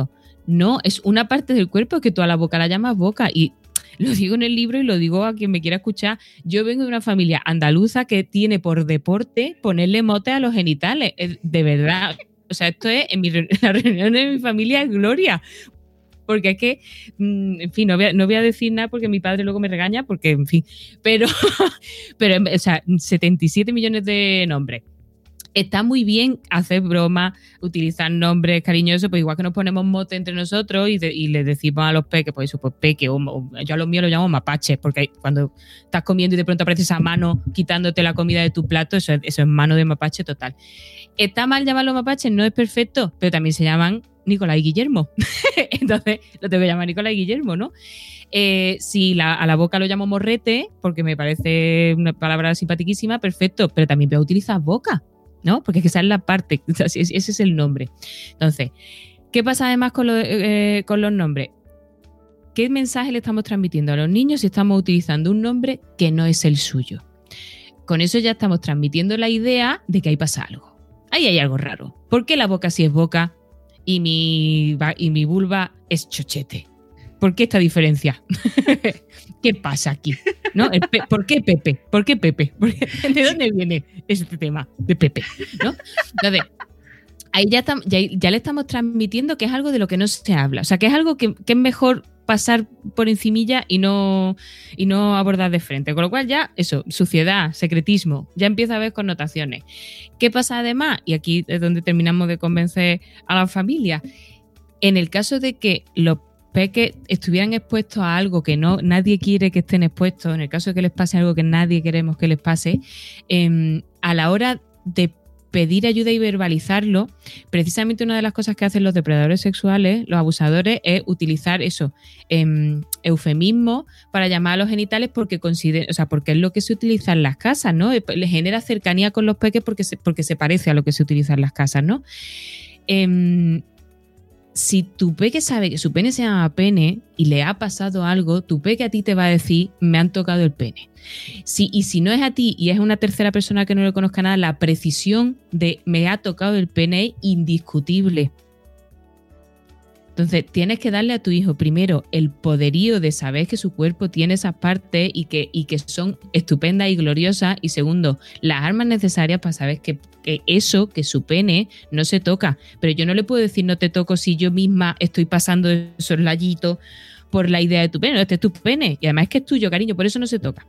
No, es una parte del cuerpo que tú a la boca la llamas boca. Y lo digo en el libro y lo digo a quien me quiera escuchar. Yo vengo de una familia andaluza que tiene por deporte ponerle mote a los genitales. De verdad. O sea, esto es en la reunión de mi familia es gloria. Porque es que, en fin, no voy a decir nada porque mi padre luego me regaña, porque, en fin, pero o sea, 77 millones de nombres. Está muy bien hacer bromas, utilizar nombres cariñosos, pues igual que nos ponemos mote entre nosotros y le decimos a los peques, pues eso, pues peque, o yo a los míos los llamo mapaches, porque cuando estás comiendo y de pronto aparece esa mano quitándote la comida de tu plato, eso es mano de mapache total. Está mal llamarlos mapaches, no es perfecto, pero también se llaman Nicolás y Guillermo. Entonces lo tengo que llamar Nicolás y Guillermo, ¿no? Si a la boca lo llamo morrete, porque me parece una palabra simpaticísima, perfecto, pero también voy a utilizar boca, ¿no? Porque esa es la parte, ese es el nombre. Entonces, ¿qué pasa además con los nombres? ¿Qué mensaje le estamos transmitiendo a los niños si estamos utilizando un nombre que no es el suyo? Con eso ya estamos transmitiendo la idea de que ahí pasa algo. Ahí hay algo raro. ¿Por qué la boca sí es boca y mi vulva es chochete? ¿Por qué esta diferencia? ¿Qué pasa aquí? ¿No? ¿Por qué Pepe? ¿Por qué Pepe? ¿De dónde viene este tema de Pepe? ¿No? Entonces, ahí ya le estamos transmitiendo que es algo de lo que no se habla. O sea, que es algo que es mejor pasar por encimilla y no abordar de frente. Con lo cual ya, eso, suciedad, secretismo, ya empieza a haber connotaciones. ¿Qué pasa además? Y aquí es donde terminamos de convencer a la familia. En el caso de que los peques estuvieran expuestos a algo que nadie quiere que estén expuestos, en el caso de que les pase algo que nadie queremos que les pase, a la hora de pedir ayuda y verbalizarlo, precisamente una de las cosas que hacen los depredadores sexuales, los abusadores, es utilizar eso, eufemismo para llamar a los genitales porque porque es lo que se utiliza en las casas, ¿no? Le genera cercanía con los peques porque se parece a lo que se utiliza en las casas, ¿no? Si tu peque sabe que su pene se llama pene y le ha pasado algo, tu peque a ti te va a decir, me han tocado el pene. Y si no es a ti y es una tercera persona que no le conozca nada, la precisión de me ha tocado el pene es indiscutible. Entonces, tienes que darle a tu hijo, primero, el poderío de saber que su cuerpo tiene esas partes y que son estupendas y gloriosas. Y segundo, las armas necesarias para saber que su pene no se toca. Pero yo no le puedo decir no te toco si yo misma estoy pasando esos layitos por la idea de tu pene. No, este es tu pene. Y además es que es tuyo, cariño, por eso no se toca.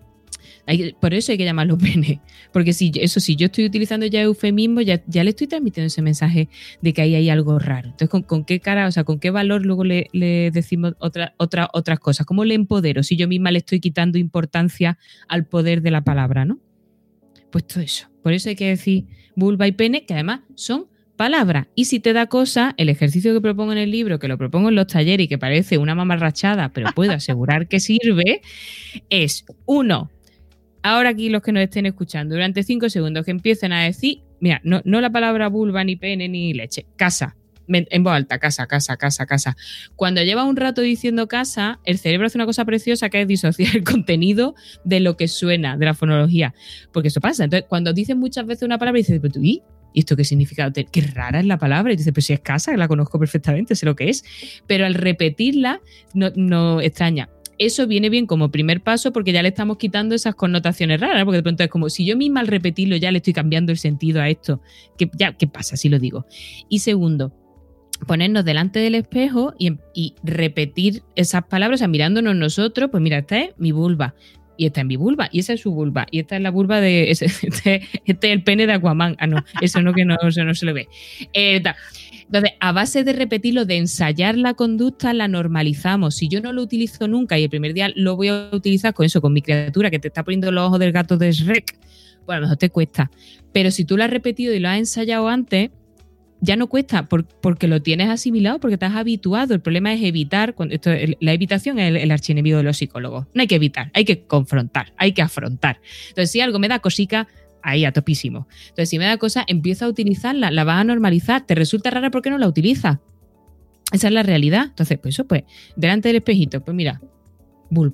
Por eso hay que llamarlo pene. Porque si yo estoy utilizando ya eufemismo, ya le estoy transmitiendo ese mensaje de que ahí hay algo raro. Entonces, ¿con qué cara, o sea, con qué valor luego le decimos otras cosas? ¿Cómo le empodero si yo misma le estoy quitando importancia al poder de la palabra, ¿no? Pues todo eso. Por eso hay que decir vulva y pene, que además son palabras. Y si te da cosa, el ejercicio que propongo en el libro, que lo propongo en los talleres y que parece una mamarrachada, pero puedo asegurar que sirve, es 1. Ahora aquí los que nos estén escuchando, durante 5 segundos que empiecen a decir, mira, no la palabra vulva, ni pene, ni leche, casa, en voz alta, casa, casa, casa, casa. Cuando llevas un rato diciendo casa, el cerebro hace una cosa preciosa que es disociar el contenido de lo que suena, de la fonología, porque eso pasa. Entonces, cuando dices muchas veces una palabra, dices, pero tú, ¿y esto qué significa? Qué rara es la palabra. Y dices, pero si es casa, que la conozco perfectamente, sé lo que es. Pero al repetirla, no extraña. Eso viene bien como primer paso porque ya le estamos quitando esas connotaciones raras, porque de pronto es como si yo misma al repetirlo ya le estoy cambiando el sentido a esto. ¿Qué pasa si lo digo? Y segundo, ponernos delante del espejo y repetir esas palabras, o sea, mirándonos nosotros, pues mira, esta es mi vulva, y esta es mi vulva, y esa es su vulva, y esta es la vulva de... Este es el pene de Aquaman. Ah, no, eso no, que no se le ve. Entonces, a base de repetirlo, de ensayar la conducta, la normalizamos. Si yo no lo utilizo nunca y el primer día lo voy a utilizar con mi criatura que te está poniendo los ojos del gato de Shrek, pues a lo mejor te cuesta. Pero si tú lo has repetido y lo has ensayado antes, ya no cuesta porque lo tienes asimilado, porque te has habituado. El problema es evitar. La evitación es el archienemigo de los psicólogos. No hay que evitar, hay que confrontar, hay que afrontar. Entonces, si algo me da cosica, ahí a topísimo. Entonces, si me da cosa, empieza a utilizarla, la vas a normalizar. ¿Te resulta rara porque no la utilizas? Esa es la realidad. Entonces, pues delante del espejito, pues mira, vulva.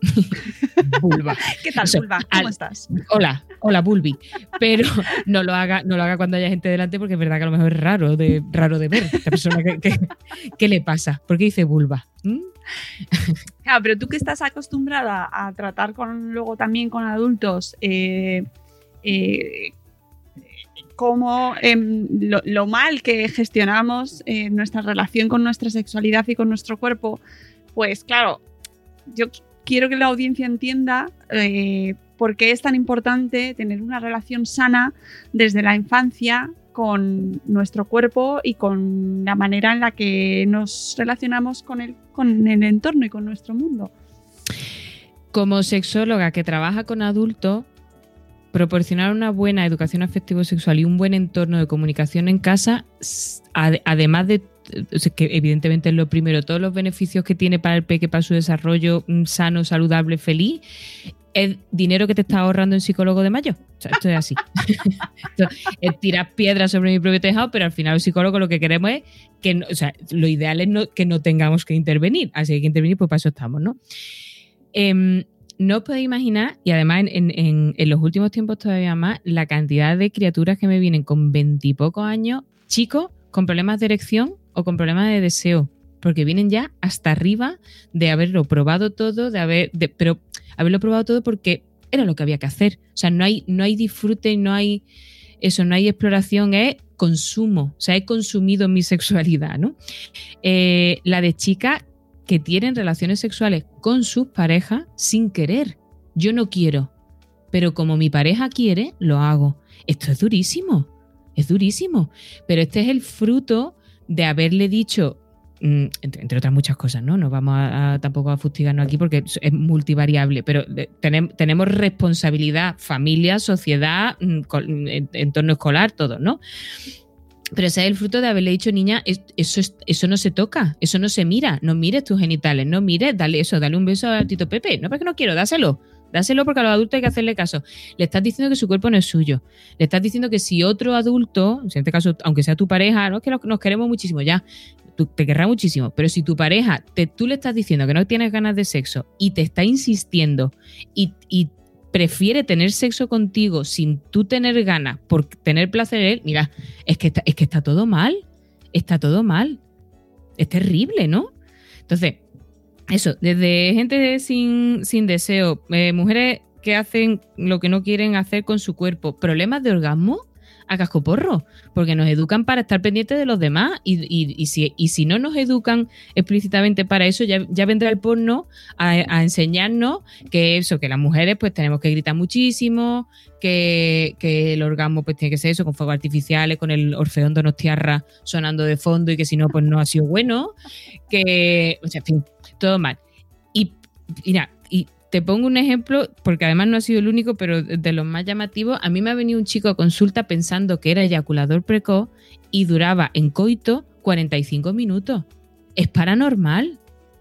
Vulva. ¿Qué tal, Vulva? ¿Cómo estás? Hola, Bulbi. Pero no lo haga cuando haya gente delante, porque es verdad que a lo mejor es raro de ver. Esta persona ¿qué le pasa? ¿Por qué dice vulva? Claro, pero tú que estás acostumbrada a tratar luego también con adultos, como lo mal que gestionamos nuestra relación con nuestra sexualidad y con nuestro cuerpo, pues claro, yo quiero que la audiencia entienda por qué es tan importante tener una relación sana desde la infancia con nuestro cuerpo y con la manera en la que nos relacionamos con el entorno y con nuestro mundo. Como sexóloga que trabaja con adultos, proporcionar una buena educación afectivo-sexual y un buen entorno de comunicación en casa, además de, o sea, que evidentemente es lo primero, todos los beneficios que tiene para el peque, para su desarrollo sano, saludable, feliz, es dinero que te estás ahorrando en psicólogo de mayo. O sea, esto es así. Esto es tirar piedras sobre mi propio tejado, pero al final los psicólogos lo que queremos es que, o sea, lo ideal es que no tengamos que intervenir. Así que hay que intervenir, pues para eso estamos, ¿no? No os podéis imaginar, y además en los últimos tiempos todavía más, la cantidad de criaturas que me vienen con 20 y pocos años, chicos con problemas de erección o con problemas de deseo, porque vienen ya hasta arriba de haberlo probado todo, pero haberlo probado todo porque era lo que había que hacer. O sea, no hay disfrute, no hay exploración, es consumo. O sea, he consumido mi sexualidad, ¿no? La de chicas que tienen relaciones sexuales con sus parejas sin querer. Yo no quiero, pero como mi pareja quiere, lo hago. Esto es durísimo, pero este es el fruto de haberle dicho, entre otras muchas cosas, ¿no? No vamos tampoco a fustigarnos aquí porque es multivariable, pero tenemos responsabilidad, familia, sociedad, entorno escolar, todo, ¿no? Pero ese es el fruto de haberle dicho, niña, eso no se toca, eso no se mira, no mires tus genitales, no mires, dale un beso a Tito Pepe, no porque no quiero, dáselo porque a los adultos hay que hacerle caso. Le estás diciendo que su cuerpo no es suyo, le estás diciendo que si otro adulto, en este caso, aunque sea tu pareja, no es que nos queremos muchísimo ya, tú te querrás muchísimo, pero si tu pareja, tú le estás diciendo que no tienes ganas de sexo y te está insistiendo y prefiere tener sexo contigo sin tú tener ganas por tener placer en él, mira, es que está todo mal. Está todo mal. Es terrible, ¿no? Entonces, eso, desde gente sin deseo, mujeres que hacen lo que no quieren hacer con su cuerpo, problemas de orgasmo a cascoporro, porque nos educan para estar pendientes de los demás y si no nos educan explícitamente para eso, ya vendrá el porno a enseñarnos que las mujeres pues tenemos que gritar muchísimo, que el orgasmo pues tiene que ser eso, con fuegos artificiales, con el Orfeón Donostiarra sonando de fondo y que si no pues no ha sido bueno, que, o sea, en fin, todo mal. Y mira, te pongo un ejemplo, porque además no ha sido el único, pero de los más llamativos. A mí me ha venido un chico a consulta pensando que era eyaculador precoz y duraba en coito 45 minutos. Es paranormal.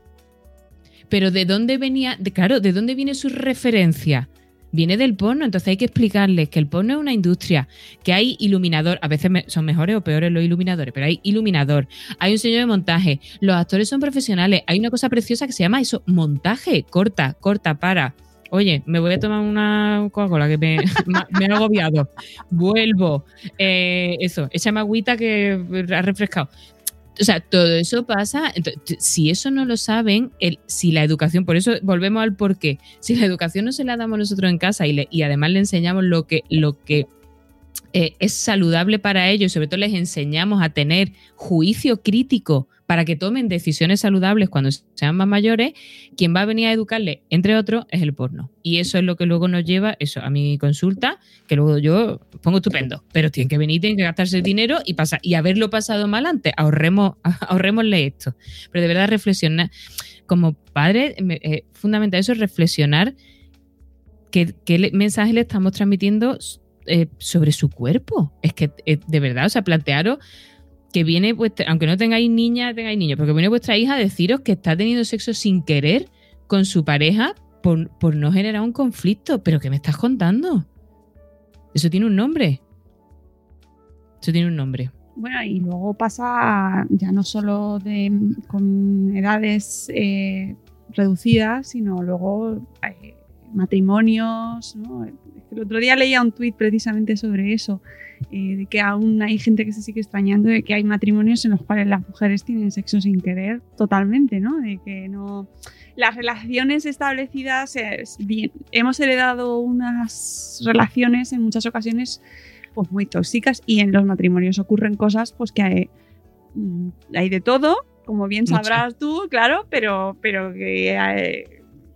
Pero ¿de dónde venía? ¿De dónde viene su referencia? Viene del porno, entonces hay que explicarles que el porno es una industria, que hay iluminador, a veces son mejores o peores los iluminadores, pero hay iluminador, hay un señor de montaje, los actores son profesionales, hay una cosa preciosa que se llama eso, montaje, corta, para. Oye, me voy a tomar una Coca-Cola que me ha agobiado, vuelvo, échame agüita que ha refrescado. O sea, todo eso pasa. Entonces, si eso no lo saben, si la educación, por eso volvemos al porqué, si la educación no se la damos nosotros en casa y además le enseñamos lo que es saludable para ellos, y sobre todo les enseñamos a tener juicio crítico para que tomen decisiones saludables cuando sean más mayores, quien va a venir a educarles, entre otros, es el porno. Y eso es lo que luego nos lleva a mi consulta, que luego yo pongo estupendo, pero tienen que venir, tienen que gastarse el dinero y haberlo pasado mal antes. Ahorrémosle esto. Pero de verdad reflexionar, como padre, es fundamental eso, reflexionar qué mensaje le estamos transmitiendo sobre su cuerpo. Es que de verdad, o sea, plantearos que viene, aunque no tengáis niñas, tengáis niños, porque viene vuestra hija a deciros que está teniendo sexo sin querer con su pareja por no generar un conflicto. ¿Pero qué me estás contando? Eso tiene un nombre. Bueno, y luego pasa ya no solo con edades reducidas, sino luego matrimonios, ¿no? El otro día leía un tuit precisamente sobre eso, de que aún hay gente que se sigue extrañando de que hay matrimonios en los cuales las mujeres tienen sexo sin querer totalmente, ¿no? De que no... Las relaciones establecidas, bien, hemos heredado unas relaciones en muchas ocasiones pues muy tóxicas, y en los matrimonios ocurren cosas pues que hay de todo, como bien sabrás tú, claro, pero que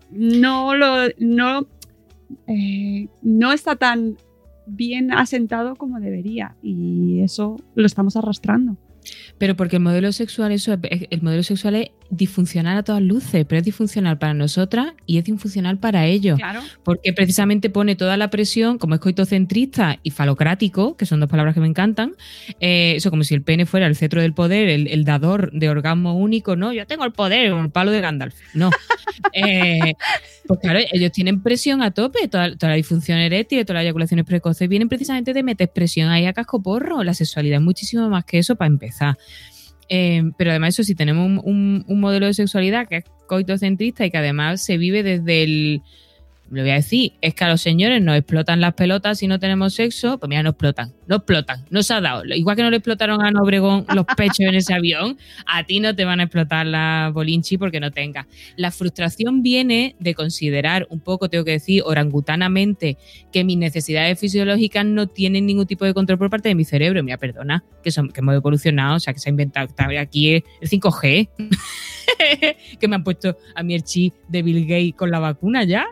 no está tan bien asentado como debería, y eso lo estamos arrastrando. Pero porque el modelo sexual es disfuncional a todas luces, pero es disfuncional para nosotras y es disfuncional para ellos. Claro. Porque precisamente pone toda la presión, como es coitocentrista y falocrático, que son dos palabras que me encantan, eso como si el pene fuera el cetro del poder, el dador de orgasmo único, ¿no? Yo tengo el poder, como el palo de Gandalf. No. Pues claro, ellos tienen presión a tope, toda la disfunción eréctil, todas las eyaculaciones precoces vienen precisamente de meter presión ahí a cascoporro. La sexualidad es muchísimo más que eso para empezar. Pero además eso, si tenemos un modelo de sexualidad que es coitocentrista y que además se vive desde el... Lo voy a decir, es que a los señores nos explotan las pelotas si no tenemos sexo, pues mira, no explotan, no se ha dado. Igual que no le explotaron a Ana Obregón los pechos en ese avión, a ti no te van a explotar la bolinchi porque no tengas. La frustración viene de considerar un poco, tengo que decir, orangutanamente, que mis necesidades fisiológicas no tienen ningún tipo de control por parte de mi cerebro. Mira, perdona, que hemos evolucionado, o sea, que se ha inventado, está aquí el 5G, que me han puesto a mí el chip de Bill Gates con la vacuna ya.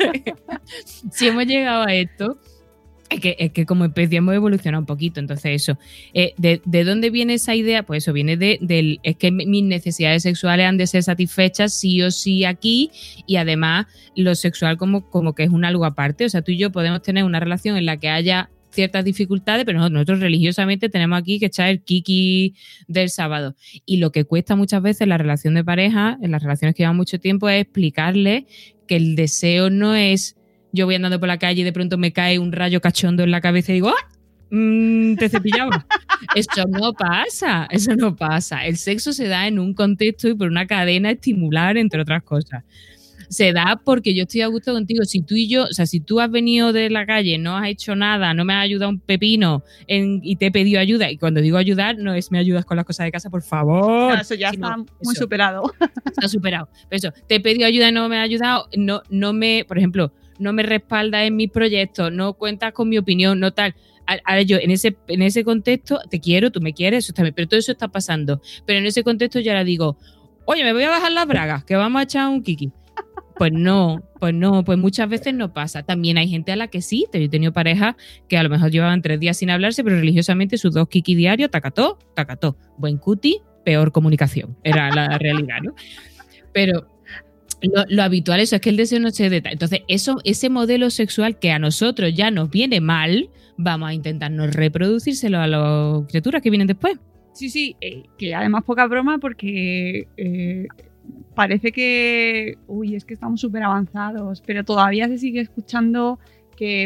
Si hemos llegado a esto, es que como especie hemos evolucionado un poquito. Entonces eso, ¿de dónde viene esa idea? Pues eso viene es que mis necesidades sexuales han de ser satisfechas sí o sí aquí, y además lo sexual como que es un algo aparte. O sea, tú y yo podemos tener una relación en la que haya ciertas dificultades, pero nosotros religiosamente tenemos aquí que echar el kiki del sábado. Y lo que cuesta muchas veces en la relación de pareja, en las relaciones que llevan mucho tiempo, es explicarle que el deseo no es yo voy andando por la calle y de pronto me cae un rayo cachondo en la cabeza y digo ¡ah! Te cepillaba. Eso no pasa. El sexo se da en un contexto y por una cadena estimular, entre otras cosas. Se da porque yo estoy a gusto contigo. Si tú y yo, o sea, si tú has venido de la calle, no has hecho nada, no me has ayudado un pepino y te he pedido ayuda, y cuando digo ayudar, no es me ayudas con las cosas de casa, por favor. No, eso ya está muy superado. Está superado. Pero eso, te he pedido ayuda y no me has ayudado, por ejemplo, no me respaldas en mis proyectos, no cuentas con mi opinión, no tal. Ahora yo, en ese contexto, te quiero, tú me quieres, eso está bien, pero todo eso está pasando. Pero en ese contexto yo ahora digo, oye, me voy a bajar las bragas, que vamos a echar un kiki. Pues muchas veces no pasa. También hay gente a la que sí. Yo he tenido parejas que a lo mejor llevaban 3 días sin hablarse, pero religiosamente sus 2 kiki diarios, tacató. Buen cuti, peor comunicación. Era la realidad, ¿no? Pero lo habitual es que el deseo no se deta. Entonces, ese modelo sexual que a nosotros ya nos viene mal, vamos a intentarnos reproducírselo a las criaturas que vienen después. Sí, que además poca broma porque... parece que es que estamos súper avanzados, pero todavía se sigue escuchando que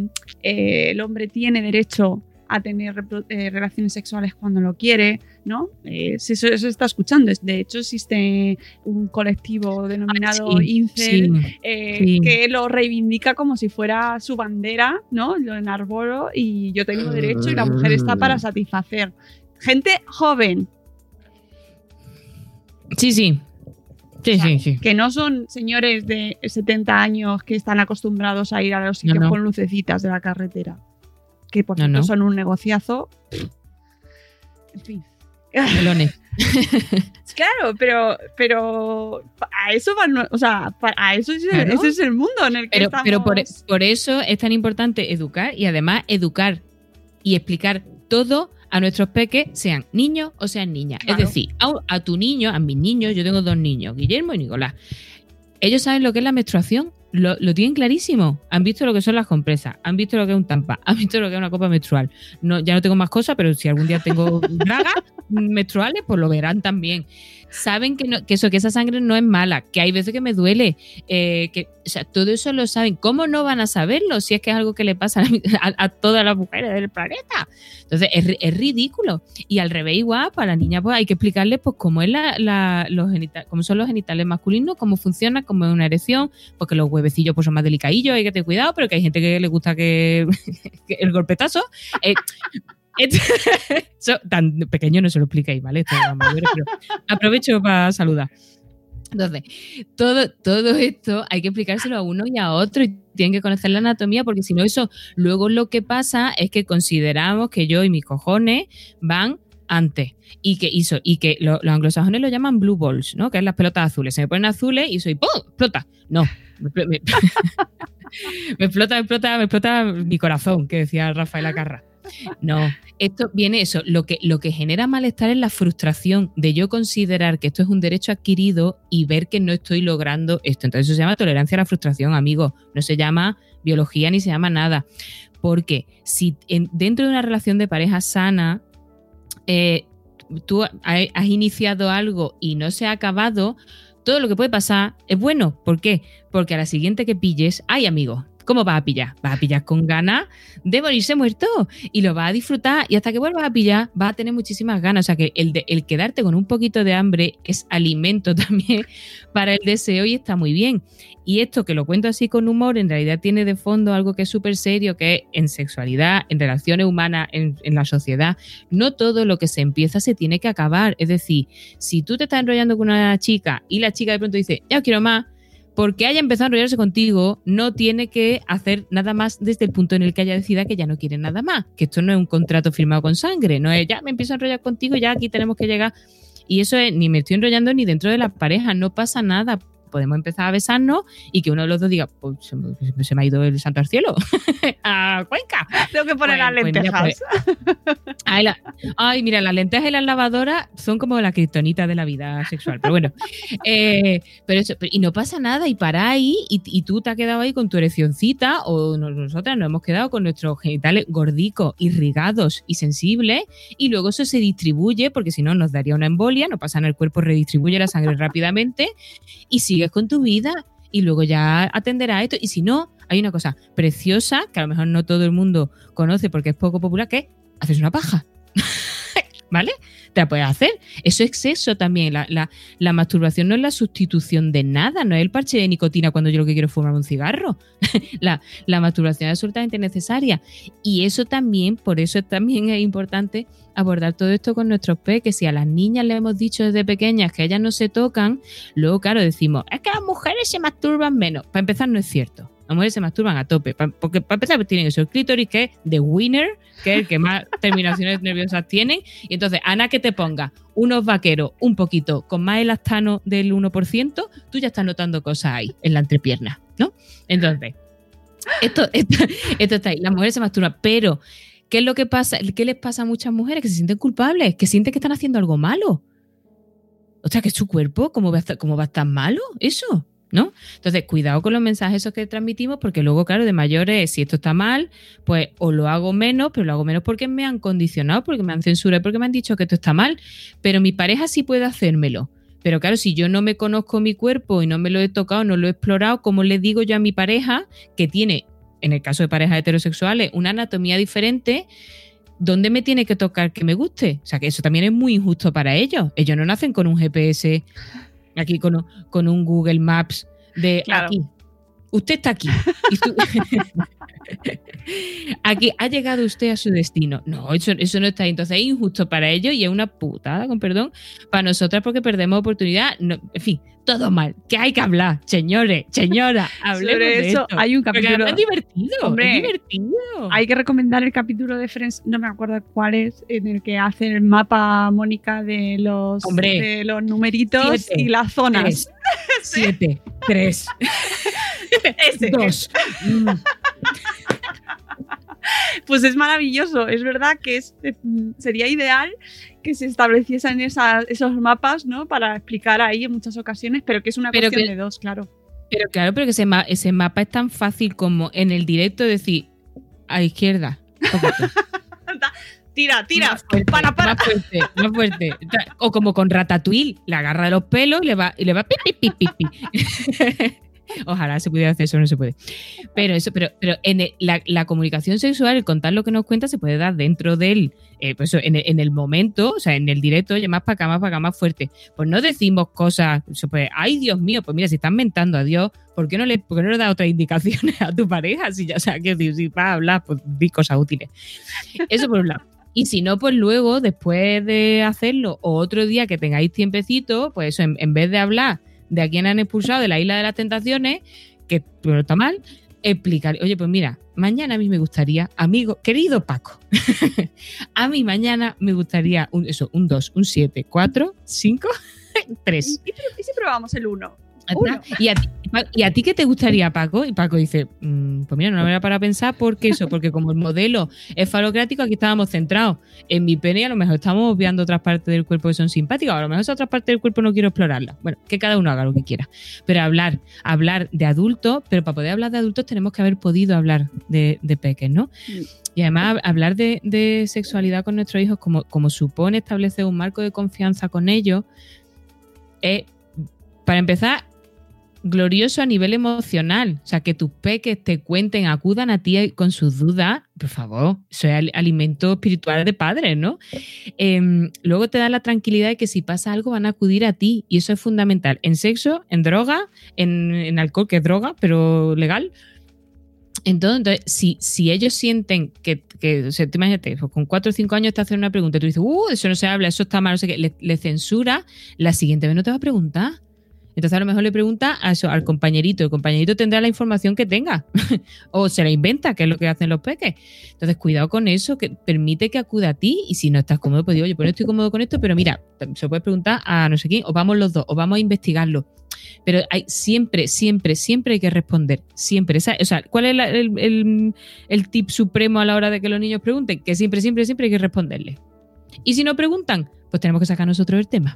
el hombre tiene derecho a tener relaciones sexuales cuando lo quiere, ¿no? Eso se está escuchando. De hecho, existe un colectivo denominado Incel que lo reivindica como si fuera su bandera, ¿no? Lo enarbolo y yo tengo derecho y la mujer está para satisfacer. Gente joven. Sí. Sí. Que no son señores de 70 años que están acostumbrados a ir a los sitios con lucecitas de la carretera. Que por cierto son un negociazo. En fin. Melones. Claro, pero a eso van, o sea, a eso ese es el mundo en el que estamos. Pero por eso es tan importante educar, y además educar y explicar todo a nuestros peques, sean niños o sean niñas. Claro. Es decir, a tu niño, a mis niños, yo tengo 2 niños, Guillermo y Nicolás. Ellos saben lo que es la menstruación, lo tienen clarísimo. Han visto lo que son las compresas, han visto lo que es un tampón, han visto lo que es una copa menstrual. Ya no tengo más cosas, pero si algún día tengo bragas menstruales, pues lo verán también. saben que esa sangre no es mala, que hay veces que me duele, o sea, todo eso lo saben. ¿Cómo no van a saberlo si es que es algo que le pasa a todas las mujeres del planeta? Entonces es ridículo. Y al revés igual, para la niña pues hay que explicarle pues cómo es cómo son los genitales masculinos, cómo funciona, cómo es una erección, porque los huevecillos pues son más delicadillos, hay que tener cuidado, pero que hay gente que le gusta que el golpetazo. Eso, tan pequeño no se lo expliquéis, ¿vale? Esto es mayor, pero aprovecho para saludar. Entonces, todo esto hay que explicárselo a uno y a otro y tienen que conocer la anatomía, porque si no, eso luego lo que pasa es que consideramos que yo y mis cojones van antes y que los anglosajones lo llaman blue balls, ¿no? Que es las pelotas azules. Se me ponen azules y soy ¡pum! ¡Explota! No. Me explota mi corazón, que decía Rafael Acarra. No, esto viene eso, lo que genera malestar es la frustración de yo considerar que esto es un derecho adquirido y ver que no estoy logrando esto. Entonces eso se llama tolerancia a la frustración, amigos. No se llama biología ni se llama nada. Porque si dentro de una relación de pareja sana tú has iniciado algo y no se ha acabado, todo lo que puede pasar es bueno. ¿Por qué? Porque a la siguiente que pilles, ¡ay, amigo! ¿Cómo vas a pillar? Vas a pillar con ganas de morirse muerto y lo vas a disfrutar, y hasta que vuelvas a pillar vas a tener muchísimas ganas. O sea que el quedarte con un poquito de hambre es alimento también para el deseo y está muy bien. Y esto que lo cuento así con humor, en realidad tiene de fondo algo que es súper serio, que es en sexualidad, en relaciones humanas, en la sociedad. No todo lo que se empieza se tiene que acabar. Es decir, si tú te estás enrollando con una chica y la chica de pronto dice, ya quiero más, porque haya empezado a enrollarse contigo, no tiene que hacer nada más desde el punto en el que haya decidido que ya no quiere nada más. Que esto no es un contrato firmado con sangre, no es ya me empiezo a enrollar contigo, ya aquí tenemos que llegar. Y eso es, ni me estoy enrollando ni dentro de la pareja, no pasa nada. Podemos empezar a besarnos y que uno de los dos diga, pues se me ha ido el santo al cielo, a Cuenca. Tengo que poner las lentejas. Mira, las lentejas y las lavadoras son como la kriptonita de la vida sexual. Pero bueno, y no pasa nada, y para ahí, y tú te has quedado ahí con tu ereccioncita, o nosotras nos hemos quedado con nuestros genitales gordicos, irrigados y sensibles, y luego eso se distribuye, porque si no nos daría una embolia, no pasa nada, el cuerpo redistribuye la sangre rápidamente, y sigues con tu vida y luego ya atenderás esto. Y si no, hay una cosa preciosa que a lo mejor no todo el mundo conoce porque es poco popular, que es haces una paja. ¿Vale? Te la puedes hacer. Eso es exceso también. La masturbación no es la sustitución de nada, no es el parche de nicotina cuando yo lo que quiero es fumar un cigarro. La masturbación es absolutamente necesaria. Y eso también, por eso también es importante abordar todo esto con nuestros peques. Si a las niñas le hemos dicho desde pequeñas que ellas no se tocan, luego, claro, decimos, es que las mujeres se masturban menos. Para empezar, no es cierto. Las mujeres se masturban a tope, porque para empezar tienen eso, el clítoris, que es the winner, que es el que más terminaciones nerviosas tienen, y entonces, Ana, que te ponga unos vaqueros un poquito con más elastano del 1%, tú ya estás notando cosas ahí, en la entrepierna, ¿no? Entonces, esto está ahí, las mujeres se masturban, pero ¿qué es lo que pasa? ¿Qué les pasa a muchas mujeres? Que se sienten culpables, que sienten que están haciendo algo malo. O sea, que es su cuerpo, ¿cómo va a estar malo eso? ¿No? Entonces, cuidado con los mensajes esos que transmitimos, porque luego, claro, de mayores, si esto está mal, pues o lo hago menos, pero lo hago menos porque me han condicionado, porque me han censurado, porque me han dicho que esto está mal, pero mi pareja sí puede hacérmelo. Pero claro, si yo no me conozco mi cuerpo y no me lo he tocado, no lo he explorado, ¿cómo le digo yo a mi pareja, que tiene, en el caso de parejas heterosexuales, una anatomía diferente, dónde me tiene que tocar que me guste? O sea, que eso también es muy injusto para ellos. Ellos no nacen con un GPS... Aquí con un Google Maps de claro. Aquí. Usted está aquí. Y tú, aquí ha llegado usted a su destino. No, eso no está ahí. Entonces es injusto para ellos y es una putada, con perdón, para nosotras porque perdemos oportunidad. No, en fin, todo mal. Que hay que hablar, señores, señora. Hablemos sobre de eso. Esto. Hay un capítulo. Es divertido. Hombre, es divertido. Hay que recomendar el capítulo de Friends, no me acuerdo cuál es, en el que hace el mapa, Mónica, de los numeritos 7, y las zonas. 7, 3, 2. Pues es maravilloso. Es verdad que sería ideal que se estableciesen esos mapas, ¿no? Para explicar ahí en muchas ocasiones, pero que es una cuestión de dos, claro. Pero que ese mapa es tan fácil como en el directo decir a izquierda. Tira, Más fuerte, para. Más fuerte. O como con Ratatouille, le agarra de los pelos y le va pi, pi, pi, pi, pi. Ojalá se pudiera hacer eso, no se puede. Pero en la comunicación sexual, el contar lo que nos cuenta, se puede dar dentro del, pues en el momento, o sea, en el directo, oye, más para acá, más fuerte. Pues no decimos cosas, pues, ay, Dios mío, pues mira, si estás mentando a Dios, ¿por qué no le das otras indicaciones a tu pareja? Si ya, o sea, que si vas a hablar, pues di cosas útiles. Eso por un lado. Y si no, pues luego, después de hacerlo, o otro día que tengáis tiempecito, pues eso, en vez de hablar de a quién han expulsado de la Isla de las Tentaciones, que no está mal, explicar, oye, pues mira, mañana a mí me gustaría, amigo, querido Paco, a mí mañana me gustaría un 2, un 7, 4, 5, 3. ¿Y si probamos el 1? ¿Y a ti qué te gustaría, Paco? Y Paco dice, pues mira, no me era para pensar porque como el modelo es falocrático, aquí estábamos centrados en mi pene y a lo mejor estamos obviando otras partes del cuerpo que son simpáticas, o a lo mejor esas otras partes del cuerpo no quiero explorarlas. Bueno, que cada uno haga lo que quiera. Pero hablar de adultos, pero para poder hablar de adultos tenemos que haber podido hablar de peques, ¿no? Y además hablar de sexualidad con nuestros hijos como supone establecer un marco de confianza con ellos, para empezar, glorioso a nivel emocional. O sea, que tus peques te cuenten, acudan a ti con sus dudas, por favor, eso es alimento espiritual de padres, ¿no? Luego te da la tranquilidad de que si pasa algo van a acudir a ti, y eso es fundamental. En sexo, en droga, en alcohol, que es droga, pero legal. Entonces si ellos sienten que o sea, imagínate, pues con 4 o 5 años te hacen una pregunta y tú dices, eso no se habla, eso está mal, no sé qué, le censura, la siguiente vez no te va a preguntar. Entonces a lo mejor le pregunta al compañerito, el compañerito tendrá la información que tenga o se la inventa, que es lo que hacen los peques. Entonces cuidado con eso, que permite que acuda a ti, y si no estás cómodo, pues digo, oye, pues no estoy cómodo con esto, pero mira, se puede preguntar a no sé quién, o vamos los dos, o vamos a investigarlo. Pero hay siempre hay que responder, siempre. O sea, ¿cuál es el tip supremo a la hora de que los niños pregunten? Que siempre hay que responderles. Y si no preguntan, pues tenemos que sacar nosotros el tema.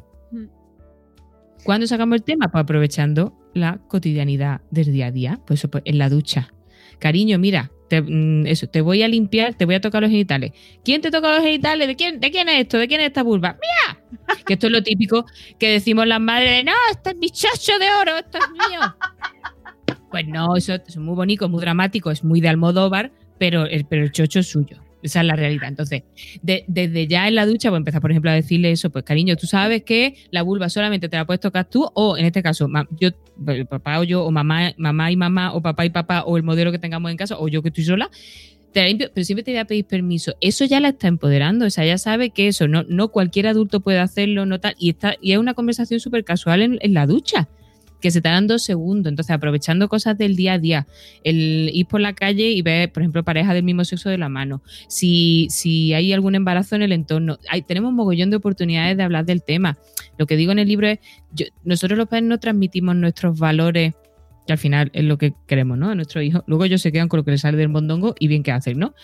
¿Cuándo sacamos el tema? Pues aprovechando la cotidianidad del día a día. Pues eso, pues en la ducha. Cariño, mira, te voy a limpiar, te voy a tocar los genitales. ¿Quién te toca los genitales? ¿De quién es esto? ¿De quién es esta vulva? ¡Mía! Que esto es lo típico que decimos las madres. No, este es mi chocho de oro, esto es mío. Pues no, eso es muy bonito, muy dramático, es muy de Almodóvar, pero el chocho es suyo. Esa es la realidad. Entonces, desde ya en la ducha, pues empezar, por ejemplo, a decirle eso, pues cariño, tú sabes que la vulva solamente te la puedes tocar tú, o en este caso, papá o yo, o mamá y mamá, o papá y papá, o el modelo que tengamos en casa, o yo que estoy sola, te la limpio, pero siempre te voy a pedir permiso. Eso ya la está empoderando, o sea, ya sabe que eso, no cualquier adulto puede hacerlo, no tal, y es una conversación súper casual en la ducha, que se te dan 2 segundos. Entonces, aprovechando cosas del día a día, el ir por la calle y ver, por ejemplo, parejas del mismo sexo de la mano, si hay algún embarazo en el entorno, tenemos un mogollón de oportunidades de hablar del tema. Lo que digo en el libro es, nosotros los padres no transmitimos nuestros valores, que al final es lo que queremos, ¿no? A nuestros hijos. Luego ellos se quedan con lo que les sale del mondongo y bien que hacen, ¿no?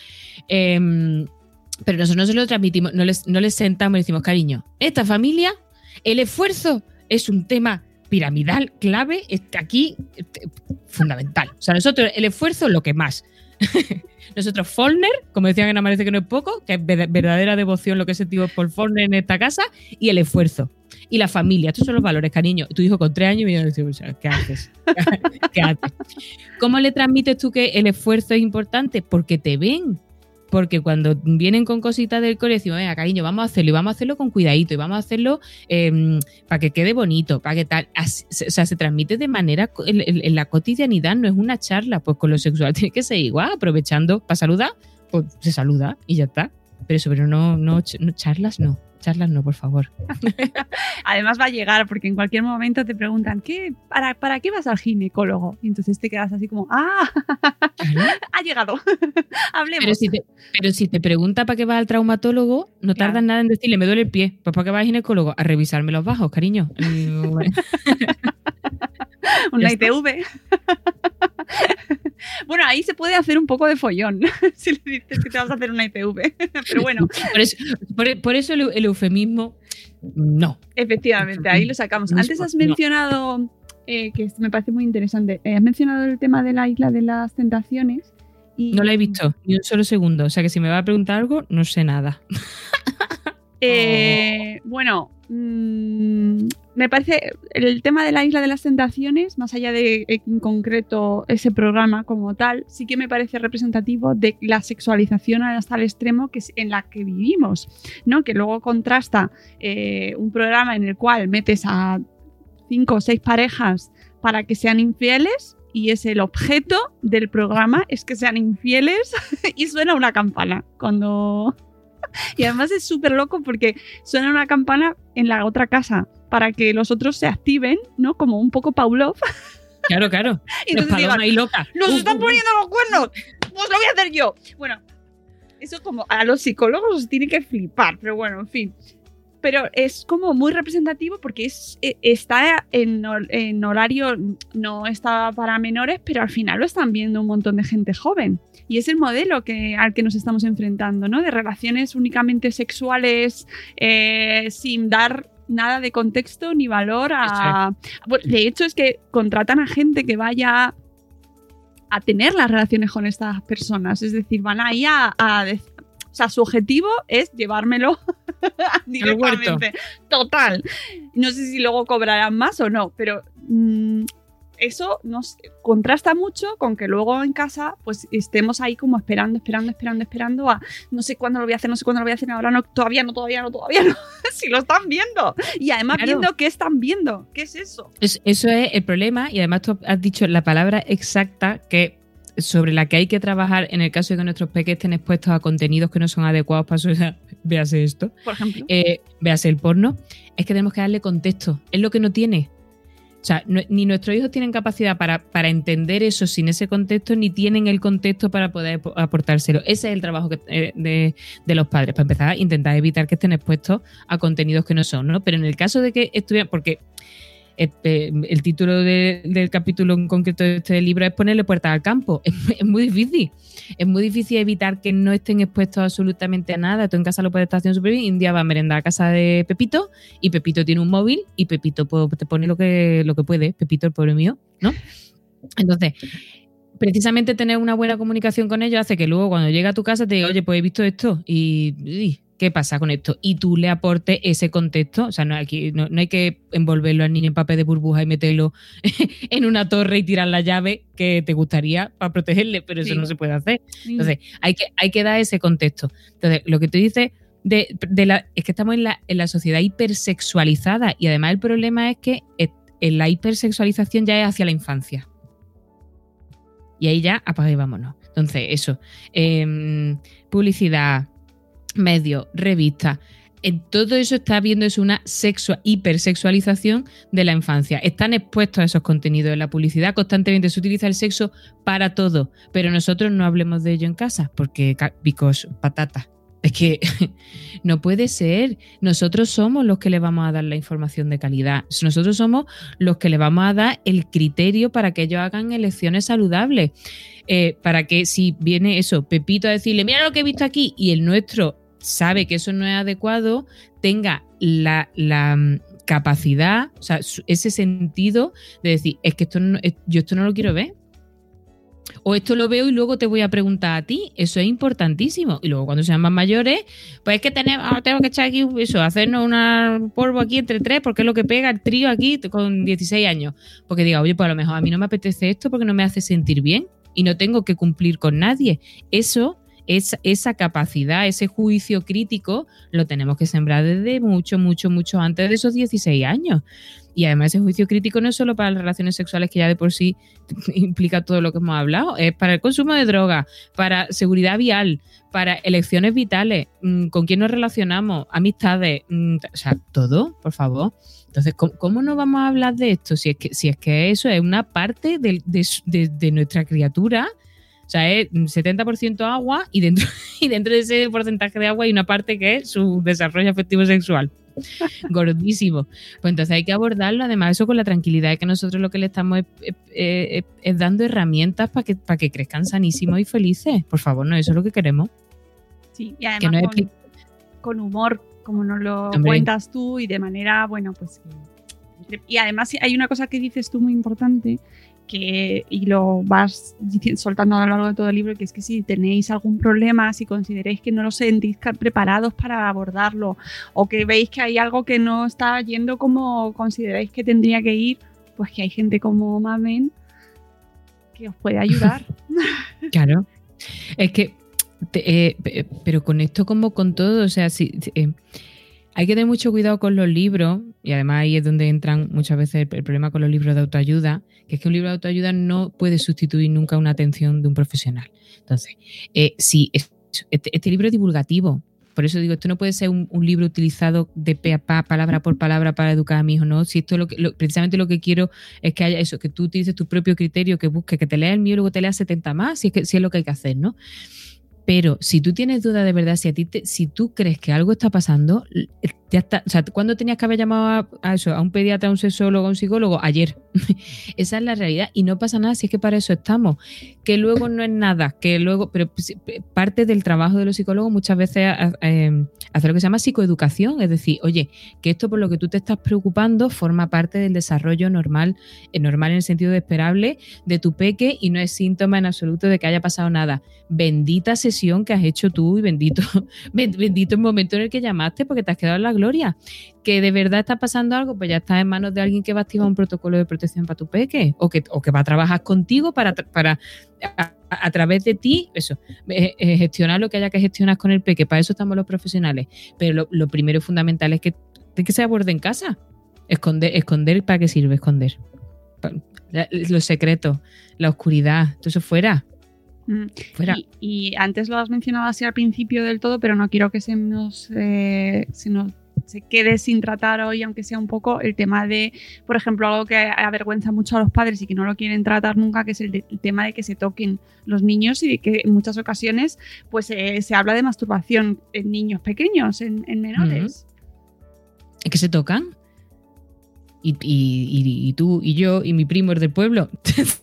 Pero nosotros no se lo transmitimos, no les sentamos y decimos, cariño, esta familia, el esfuerzo es un tema piramidal, clave, está aquí, fundamental. O sea, nosotros el esfuerzo es lo que más. Nosotros Faulkner, como decían en Amanece que no es poco, que es verdadera devoción lo que sentimos por Faulkner en esta casa, y el esfuerzo. Y la familia, estos son los valores, cariño. Tu hijo con 3 años y me dice, ¿qué haces? ¿Qué haces? ¿Cómo le transmites tú que el esfuerzo es importante? Porque te ven. Porque cuando vienen con cositas del colegio, decimos, venga, cariño, vamos a hacerlo, y vamos a hacerlo con cuidadito, y vamos a hacerlo para que quede bonito, para que tal. O sea, se transmite de manera, en la cotidianidad, no es una charla. Pues con lo sexual tiene que ser igual, aprovechando para saludar, pues se saluda y ya está. Pero no charlas no, por favor. Además va a llegar, porque en cualquier momento te preguntan, ¿para qué vas al ginecólogo? Y entonces te quedas así como, ha llegado, hablemos. Pero si te pregunta para qué vas al traumatólogo, no tardas nada en decirle, me duele el pie, pues ¿para qué vas al ginecólogo? A revisarme los bajos, cariño. Una ITV. Bueno, ahí se puede hacer un poco de follón si le dices que te vas a hacer una ITV. Pero bueno. Por eso el eufemismo, no. Efectivamente, ahí lo sacamos. Antes has mencionado, que me parece muy interesante, has mencionado el tema de la Isla de las Tentaciones, No la he visto ni un solo segundo. O sea que si me va a preguntar algo, no sé nada. Bueno, me parece el tema de la Isla de las Tentaciones, más allá de en concreto ese programa como tal, sí que me parece representativo de la sexualización hasta el extremo que es en la que vivimos, ¿no? Que luego contrasta un programa en el cual metes a 5 o 6 parejas para que sean infieles y es el objeto del programa, es que sean infieles y suena una campana cuando... Y además es súper loco porque suena una campana en la otra casa para que los otros se activen, ¿no? Como un poco Pavlov. Claro, claro. Y entonces digan, ahí loca. ¡nos están poniendo los cuernos! ¡Pues lo voy a hacer yo! Bueno, eso como a los psicólogos os tiene que flipar, pero bueno, en fin. Pero es como muy representativo porque está en horario, no está para menores, pero al final lo están viendo un montón de gente joven. Y es el modelo al que nos estamos enfrentando, ¿no? De relaciones únicamente sexuales sin dar nada de contexto ni valor a... Bueno, de hecho, es que contratan a gente que vaya a tener las relaciones con estas personas. Es decir, van ahí o sea, su objetivo es llevármelo directamente. Total. No sé si luego cobrarán más o no, pero eso nos contrasta mucho con que luego en casa pues estemos ahí como esperando a no sé cuándo lo voy a hacer, ahora no, todavía no. Si lo están viendo. Y además viendo qué están viendo. ¿Qué es eso? Eso es el problema y además tú has dicho la palabra exacta sobre la que hay que trabajar en el caso de que nuestros peques estén expuestos a contenidos que no son adecuados para su edad. Véase esto. Por ejemplo. Véase el porno. Es que tenemos que darle contexto. Es lo que no tiene. O sea, ni nuestros hijos tienen capacidad para entender eso sin ese contexto, ni tienen el contexto para poder aportárselo. Ese es el trabajo de los padres. Para empezar, intentar evitar que estén expuestos a contenidos que no son, ¿no? Pero en el caso de que estuvieran... Porque el título del capítulo en concreto de este libro es ponerle puertas al campo. Es muy difícil. Es muy difícil evitar que no estén expuestos absolutamente a nada. Tú en casa lo puedes estar haciendo súper bien y un día va a merendar a casa de Pepito y Pepito tiene un móvil y Pepito te pone lo que puede. Pepito, el pobre mío, ¿no? Entonces, precisamente tener una buena comunicación con ellos hace que luego cuando llega a tu casa te diga, oye, pues he visto esto y ¿qué pasa con esto? Y tú le aportes ese contexto. O sea, no hay que envolverlo al niño en papel de burbuja y meterlo en una torre y tirar la llave que te gustaría para protegerle, pero eso no se puede hacer. Entonces, hay que dar ese contexto. Entonces, lo que tú dices es que estamos en la sociedad hipersexualizada y además el problema es que la hipersexualización ya es hacia la infancia. Y ahí ya apaga y vámonos. Entonces, eso. Publicidad, medios, revistas, en todo eso está habiendo una hipersexualización de la infancia. Están expuestos a esos contenidos en la publicidad, constantemente se utiliza el sexo para todo, pero nosotros no hablemos de ello en casa, porque patata. Es que no puede ser. Nosotros somos los que le vamos a dar la información de calidad. Nosotros somos los que le vamos a dar el criterio para que ellos hagan elecciones saludables. Para que si viene Pepito a decirle, mira lo que he visto aquí, y el nuestro sabe que eso no es adecuado, tenga la capacidad, o sea, ese sentido de decir, es que yo esto no lo quiero ver. O esto lo veo y luego te voy a preguntar a ti. Eso es importantísimo. Y luego cuando sean más mayores, pues es que tenemos que echar aquí hacernos un polvo aquí entre 3 porque es lo que pega el trío aquí con 16 años. Porque diga, oye, pues a lo mejor a mí no me apetece esto porque no me hace sentir bien y no tengo que cumplir con nadie. Esa capacidad, ese juicio crítico lo tenemos que sembrar desde mucho antes de esos 16 años. Y además ese juicio crítico no es solo para las relaciones sexuales, que ya de por sí implica todo lo que hemos hablado, es para el consumo de drogas, para seguridad vial, para elecciones vitales, con quién nos relacionamos, amistades, o sea, todo, por favor. Entonces, ¿cómo no vamos a hablar de esto? Si es que eso es una parte de nuestra criatura. O sea, es 70% agua y dentro de ese porcentaje de agua hay una parte que es su desarrollo afectivo sexual. Gordísimo. Pues entonces hay que abordarlo, además eso con la tranquilidad de que nosotros lo que le estamos es dando herramientas para que crezcan sanísimos y felices. Por favor, no, eso es lo que queremos. Sí, y además con humor, como nos lo cuentas tú y de manera, bueno, pues... Y además hay una cosa que dices tú muy importante, y lo vas soltando a lo largo de todo el libro, que es que si tenéis algún problema, si consideréis que no lo sentís preparados para abordarlo, o que veis que hay algo que no está yendo como consideráis que tendría que ir, pues que hay gente como Mamen que os puede ayudar. Claro. Es que, pero con esto como con todo, o sea, hay que tener mucho cuidado con los libros, y además ahí es donde entran muchas veces el problema con los libros de autoayuda, que es que un libro de autoayuda no puede sustituir nunca una atención de un profesional. Entonces, si este libro es divulgativo, por eso digo, esto no puede ser un libro utilizado de pe a pa, palabra por palabra para educar a mi hijo, ¿no? Si esto precisamente lo que quiero es que haya eso, que tú utilices tu propio criterio, que busques, que te leas el mío y luego te leas 70 más, si es lo que hay que hacer, ¿no? Pero si tú tienes duda de verdad, si tú crees que algo está pasando, ya está. O sea, ¿cuándo tenías que haber llamado a un pediatra, a un sexólogo, a un psicólogo? Ayer. Esa es la realidad y no pasa nada si es que para eso estamos. Que luego no es nada, pero parte del trabajo de los psicólogos muchas veces hacer lo que se llama psicoeducación, es decir, oye, que esto por lo que tú te estás preocupando forma parte del desarrollo normal en el sentido de esperable de tu peque y no es síntoma en absoluto de que haya pasado nada. Bendita sesión que has hecho tú y bendito el momento en el que llamaste porque te has quedado en la gloria. Que de verdad está pasando algo, pues ya estás en manos de alguien que va a activar un protocolo de protección para tu peque o que va a trabajar contigo para a través de ti, eso, gestionar lo que haya que gestionar con el peque. Para eso estamos los profesionales. Pero lo primero fundamental es que se aborde en casa. Esconder, ¿para qué sirve esconder? Los secretos, la oscuridad, todo eso fuera. Y antes lo has mencionado así al principio del todo, pero no quiero que se quede sin tratar hoy, aunque sea un poco, el tema de, por ejemplo, algo que avergüenza mucho a los padres y que no lo quieren tratar nunca, que es el tema de que se toquen los niños y de que en muchas ocasiones pues se habla de masturbación en niños pequeños, en menores. ¿Es que se tocan? Y tú y yo y mi primo es del pueblo.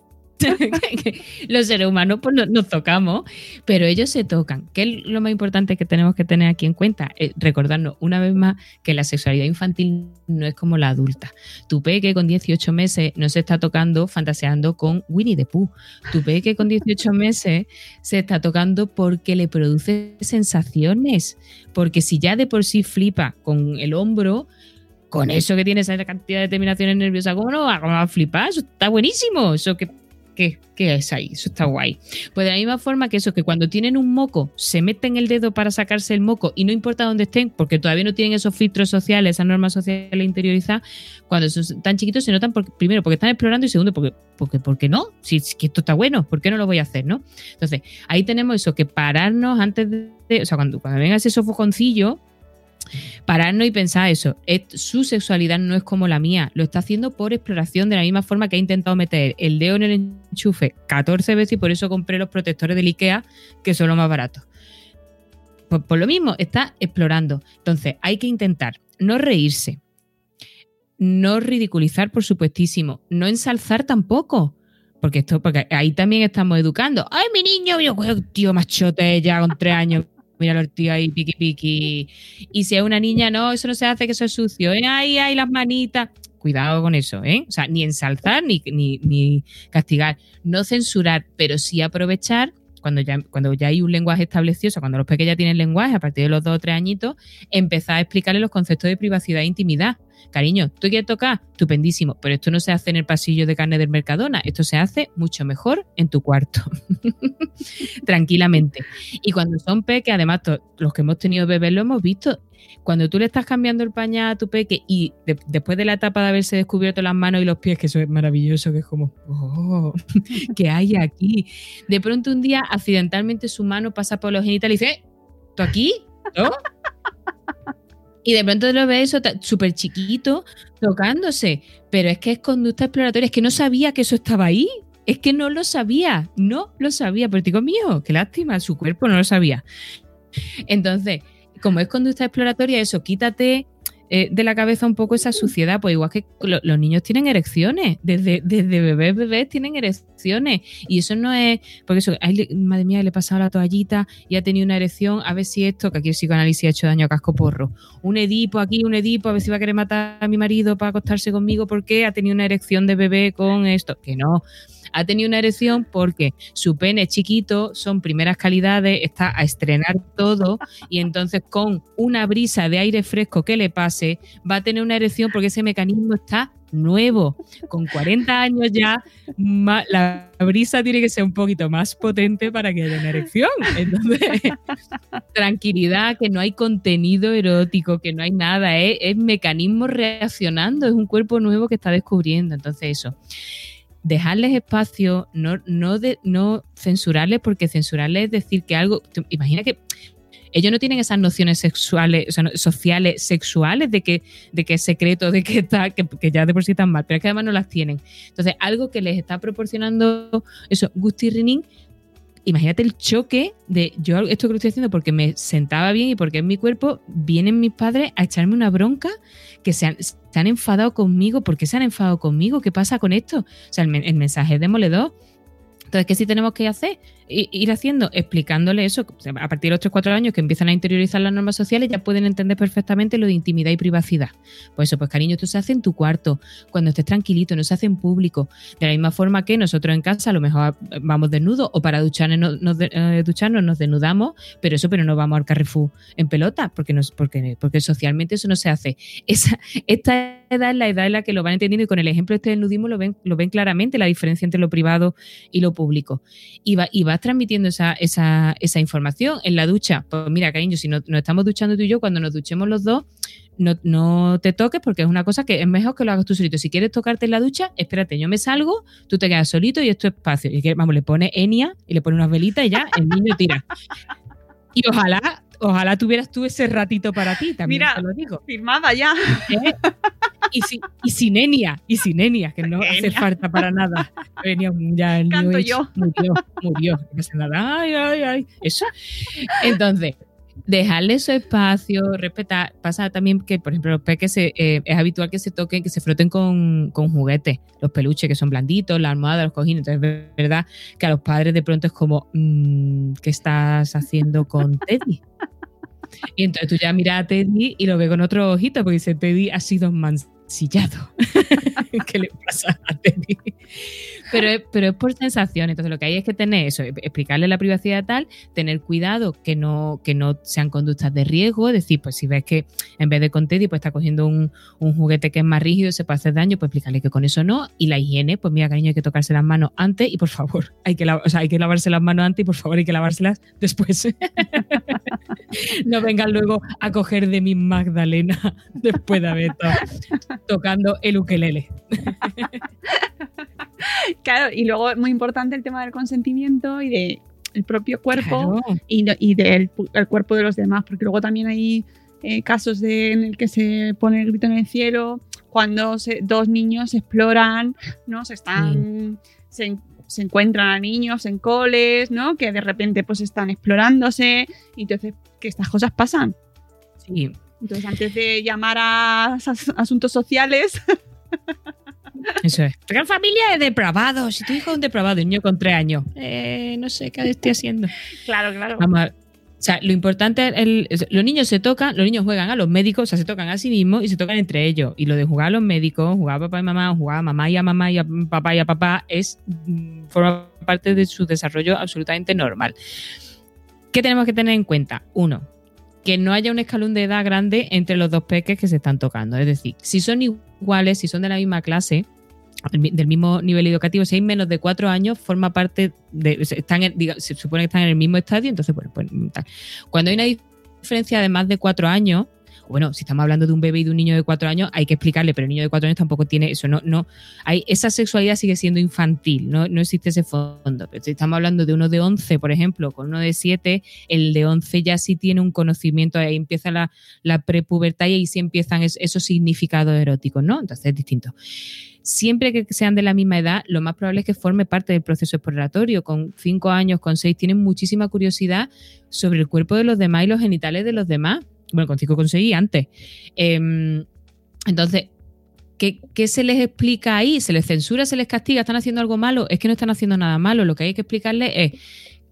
Los seres humanos pues nos tocamos, pero ellos se tocan. ¿Qué es lo más importante que tenemos que tener aquí en cuenta? Recordarnos una vez más que la sexualidad infantil no es como la adulta. Tu peque con 18 meses no se está tocando fantaseando con Winnie the Pooh. Tu peque con 18 meses se está tocando porque le produce sensaciones, porque si ya de por sí flipa con el hombro, con eso que tiene esa cantidad de terminaciones nerviosas, ¿cómo no va a flipar? Eso está buenísimo. Eso ¿Qué es ahí? Eso está guay. Pues de la misma forma que eso, que cuando tienen un moco, se meten el dedo para sacarse el moco y no importa dónde estén, porque todavía no tienen esos filtros sociales, esas normas sociales interiorizadas, cuando son tan chiquitos se notan, primero, porque están explorando y segundo, porque no, si es que esto está bueno, ¿por qué no lo voy a hacer, no? Entonces, ahí tenemos eso, que pararnos antes o sea, cuando venga ese sofoconcillo, pararnos y pensar eso, su sexualidad no es como la mía, lo está haciendo por exploración de la misma forma que ha intentado meter el dedo en el enchufe 14 veces y por eso compré los protectores del IKEA que son los más baratos. Pues por lo mismo, está explorando. Entonces hay que intentar no reírse, no ridiculizar por supuestísimo, no ensalzar tampoco. Porque ahí también estamos educando. ¡Ay, mi niño! Yo, tío machote ya con 3 años. Mira la ortiga ahí, piqui, piqui. Y si es una niña, no, eso no se hace, que eso es sucio. ¡Ay, ay, las manitas! Cuidado con eso, ¿eh? O sea, ni ensalzar ni castigar. No censurar, pero sí aprovechar cuando ya hay un lenguaje establecido, o sea, cuando los pequeños ya tienen lenguaje, a partir de los 2 o 3 añitos, empezar a explicarles los conceptos de privacidad e intimidad. Cariño, ¿tú quieres tocar? Estupendísimo, pero esto no se hace en el pasillo de carne del Mercadona, esto se hace mucho mejor en tu cuarto, tranquilamente. Y cuando son peques, además los que hemos tenido bebés lo hemos visto, cuando tú le estás cambiando el pañal a tu peque y después de la etapa de haberse descubierto las manos y los pies, que eso es maravilloso, que es como, oh, ¿qué hay aquí? De pronto un día, accidentalmente su mano pasa por los genitales y dice, ¿tú aquí? ¿No? Y de pronto lo ves eso súper chiquito, tocándose. Pero es que es conducta exploratoria, es que no sabía que eso estaba ahí. Es que no lo sabía, Pero digo, mío, qué lástima, su cuerpo no lo sabía. Entonces, como es conducta exploratoria, eso, quítate de la cabeza un poco esa suciedad, pues igual que los niños tienen erecciones, desde bebés tienen erecciones, y eso no es, porque eso, ay, madre mía, le he pasado la toallita y ha tenido una erección, a ver si esto, que aquí el psicoanálisis ha hecho daño a casco porro, un Edipo, a ver si va a querer matar a mi marido para acostarse conmigo porque ha tenido una erección de bebé con esto, que no. Ha tenido una erección porque su pene es chiquito, son primeras calidades, está a estrenar todo y entonces con una brisa de aire fresco que le pase va a tener una erección porque ese mecanismo está nuevo. Con 40 años ya la brisa tiene que ser un poquito más potente para que haya una erección. Entonces, tranquilidad, que no hay contenido erótico, que no hay nada, es mecanismo reaccionando, es un cuerpo nuevo que está descubriendo. Entonces eso, dejarles espacio, no censurarles, porque censurarles es decir que algo, imagina que ellos no tienen esas nociones sexuales, o sea, sociales, sexuales de que es secreto, de que está, que ya de por sí están mal, pero es que además no las tienen. Entonces, algo que les está proporcionando eso, Gusti Rinín, imagínate el choque de yo esto que lo estoy haciendo porque me sentaba bien y porque es mi cuerpo, vienen mis padres a echarme una bronca, que se han enfadado conmigo. ¿Por qué se han enfadado conmigo? ¿Qué pasa con esto? O sea, el mensaje es demoledor. Entonces, ¿qué sí tenemos que hacer? Ir haciendo, explicándole eso. A partir de los 3-4 años que empiezan a interiorizar las normas sociales, ya pueden entender perfectamente lo de intimidad y privacidad. Pues eso, pues cariño, esto se hace en tu cuarto, cuando estés tranquilito, no se hace en público. De la misma forma que nosotros en casa a lo mejor vamos desnudos, o para ducharnos nos desnudamos, pero no vamos al Carrefour en pelota, porque socialmente eso no se hace. Esta edad es la edad en la que lo van entendiendo, y con el ejemplo del nudismo lo ven claramente, la diferencia entre lo privado y lo público. Y vas transmitiendo esa información en la ducha. Pues mira, cariño, si nos estamos duchando tú y yo, cuando nos duchemos los dos, no te toques, porque es una cosa que es mejor que lo hagas tú solito. Si quieres tocarte en la ducha, espérate, yo me salgo, tú te quedas solito y es tu espacio. Y vamos, le pone Enya y le pone unas velitas y ya el niño tira. Y ojalá tuvieras tú ese ratito para ti, también. Mira, te lo digo. Firmada ya. Y sin Enya, que no hace falta para nada. Enya, ya el canto yo. Murió. No pasa nada. Ay. Eso. Entonces, dejarle su espacio, respetar. Pasa también que, por ejemplo, los peques es habitual que se toquen, que se froten con juguetes, los peluches que son blanditos, la almohada, los cojines. Entonces, es verdad que a los padres de pronto es como, ¿qué estás haciendo con Teddy? Y entonces tú ya miras a Teddy y lo ves con otro ojito, porque dice, Teddy ha sido mancillado. ¿Qué le pasa a Teddy? Pero es por sensación. Entonces lo que hay es que tener eso, explicarle la privacidad tal, tener cuidado que no sean conductas de riesgo. Es decir, pues si ves que en vez de con Teddy pues está cogiendo un juguete que es más rígido, se puede hacer daño, pues explicarle que con eso no. Y la higiene, pues mira, cariño, hay que tocarse las manos antes y por favor, hay que lavarse las manos antes y por favor hay que lavárselas después. No vengan luego a coger de mi Magdalena después de haber estado tocando el ukelele. Claro, y luego es muy importante el tema del consentimiento y del propio cuerpo, claro, y del el cuerpo de los demás, porque luego también hay casos en el que se pone el grito en el cielo cuando dos niños exploran, ¿no? Se encuentran a niños en coles, ¿no? Que de repente pues están explorándose, y entonces que estas cosas pasan. Sí. Entonces, antes de llamar a asuntos sociales... Eso es. Gran familia de depravados. Si tu hijo es un depravado, un niño con 3 años, no sé qué estoy haciendo. Claro. Vamos a ver. O sea, lo importante es los niños se tocan, los niños juegan a los médicos, o sea, se tocan a sí mismos y se tocan entre ellos. Y lo de jugar a los médicos, jugar a papá y mamá, jugar a mamá y a papá y a papá, forma parte de su desarrollo absolutamente normal. ¿Qué tenemos que tener en cuenta? 1, que no haya un escalón de edad grande entre los dos peques que se están tocando. Es decir, si son iguales, si son de la misma clase, del mismo nivel educativo, si hay menos de 4 años, forma parte de... se supone que están en el mismo estadio, entonces, bueno, pues tal. Cuando hay una diferencia de más de 4 años, bueno, si estamos hablando de un bebé y de un niño de 4 años, hay que explicarle, pero el niño de 4 años tampoco tiene eso, esa sexualidad sigue siendo infantil, no existe ese fondo. Pero si estamos hablando de uno de 11, por ejemplo, con uno de 7, el de 11 ya sí tiene un conocimiento, ahí empieza la prepubertad y ahí sí empiezan esos significados eróticos, ¿no? Entonces es distinto. Siempre que sean de la misma edad, lo más probable es que forme parte del proceso exploratorio. Con 5 años, con 6, tienen muchísima curiosidad sobre el cuerpo de los demás y los genitales de los demás. Bueno, con 5 con 6 antes. Entonces, ¿qué se les explica ahí? ¿Se les censura, se les castiga? ¿Están haciendo algo malo? Es que no están haciendo nada malo. Lo que hay que explicarles es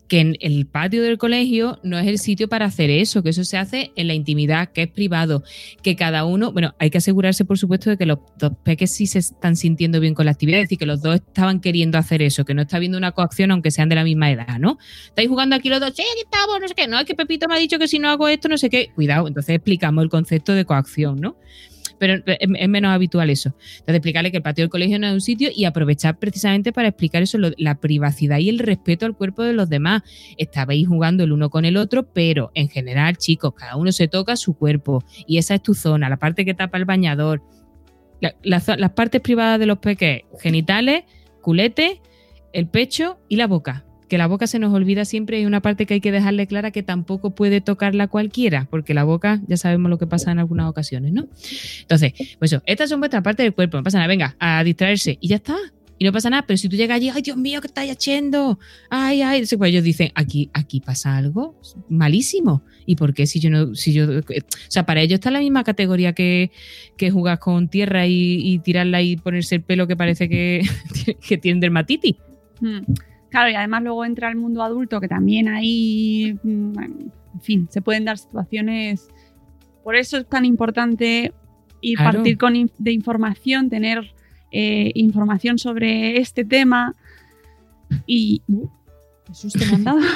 que en el patio del colegio no es el sitio para hacer eso, que eso se hace en la intimidad, que es privado, que cada uno, bueno, hay que asegurarse por supuesto de que los dos peques sí se están sintiendo bien con la actividad, es decir, que los dos estaban queriendo hacer eso, que no está habiendo una coacción aunque sean de la misma edad, ¿no? Estáis jugando aquí los dos, sí, aquí estamos, no sé qué, no, es que Pepito me ha dicho que si no hago esto, no sé qué, cuidado, entonces explicamos el concepto de coacción, ¿no? Pero es menos habitual eso. Entonces, explicarle que el patio del colegio no es un sitio y aprovechar precisamente para explicar eso, la privacidad y el respeto al cuerpo de los demás. Estabais jugando el uno con el otro, pero en general, chicos, cada uno se toca su cuerpo y esa es tu zona, la parte que tapa el bañador, las partes privadas de los peques, genitales, culete, el pecho y la boca. Que la boca se nos olvida siempre, hay una parte que hay que dejarle clara que tampoco puede tocarla cualquiera, porque la boca ya sabemos lo que pasa en algunas ocasiones, ¿no? Entonces, pues eso, estas son vuestras partes del cuerpo, no pasa nada, venga, a distraerse y ya está. Y no pasa nada, pero si tú llegas allí, ay, Dios mío, ¿qué estáis haciendo? Ay, pues ellos dicen, aquí pasa algo malísimo. ¿Y por qué? O sea, para ellos está en la misma categoría que jugar con tierra y tirarla y ponerse el pelo que parece que tienen dermatitis. Claro, y además luego entra el mundo adulto, que también ahí, en fin, se pueden dar situaciones. Por eso es tan importante ir partir de información, tener información sobre este tema. Y qué susto me han dado.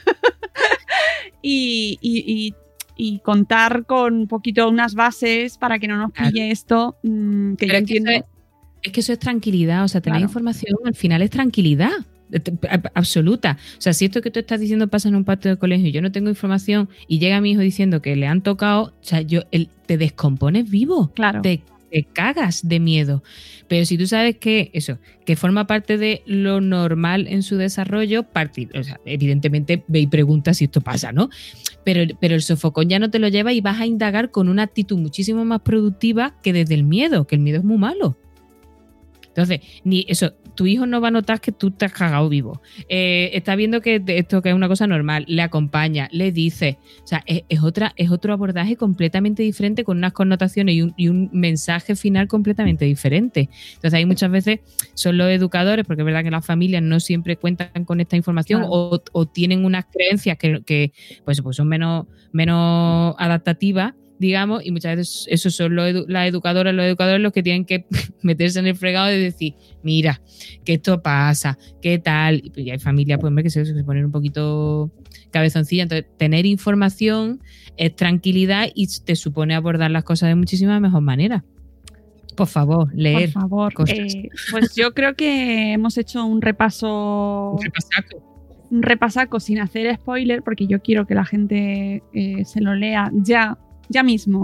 y contar con un poquito unas bases para que no nos pille esto, que yo entiendo. Es que eso es tranquilidad, o sea, tener información al final es tranquilidad. Absoluta. O sea, si esto que tú estás diciendo pasa en un patio de colegio y yo no tengo información y llega mi hijo diciendo que le han tocado, o sea, te descompones vivo. Claro. Te cagas de miedo. Pero si tú sabes que forma parte de lo normal en su desarrollo, o sea, evidentemente ve y pregunta si esto pasa, ¿no? Pero el sofocón ya no te lo lleva y vas a indagar con una actitud muchísimo más productiva que desde el miedo, que el miedo es muy malo. Entonces, tu hijo no va a notar que tú te has cagado vivo. Está viendo que esto que es una cosa normal, le acompaña, le dice. O sea, es otro abordaje completamente diferente, con unas connotaciones y un mensaje final completamente diferente. Entonces, ahí muchas veces son los educadores, porque es verdad que las familias no siempre cuentan con esta información, claro, o tienen unas creencias que pues son menos adaptativas, digamos, y muchas veces esos son las educadoras, los educadores los que tienen que meterse en el fregado de decir, mira, que esto pasa, qué tal, y hay familias pues, que se ponen un poquito cabezoncilla. Entonces, tener información es tranquilidad y te supone abordar las cosas de muchísima mejor manera. Por favor, leer. Por favor. Pues yo creo que hemos hecho un repaso. Un repasaco sin hacer spoiler, porque yo quiero que la gente se lo lea ya mismo.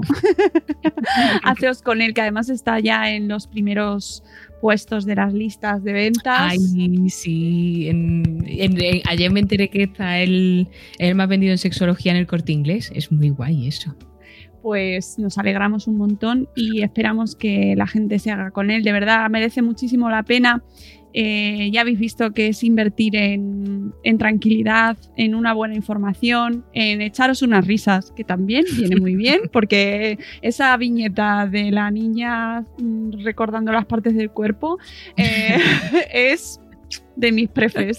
Haceos con él, que además está ya en los primeros puestos de las listas de ventas. Ay, sí. Ayer me enteré que está el más vendido en sexología en el Corte Inglés. Es muy guay eso. Pues nos alegramos un montón y esperamos que la gente se haga con él. De verdad, merece muchísimo la pena. Ya habéis visto que es invertir en tranquilidad, en una buena información, en echaros unas risas, que también viene muy bien, porque esa viñeta de la niña recordando las partes del cuerpo es de mis prefes.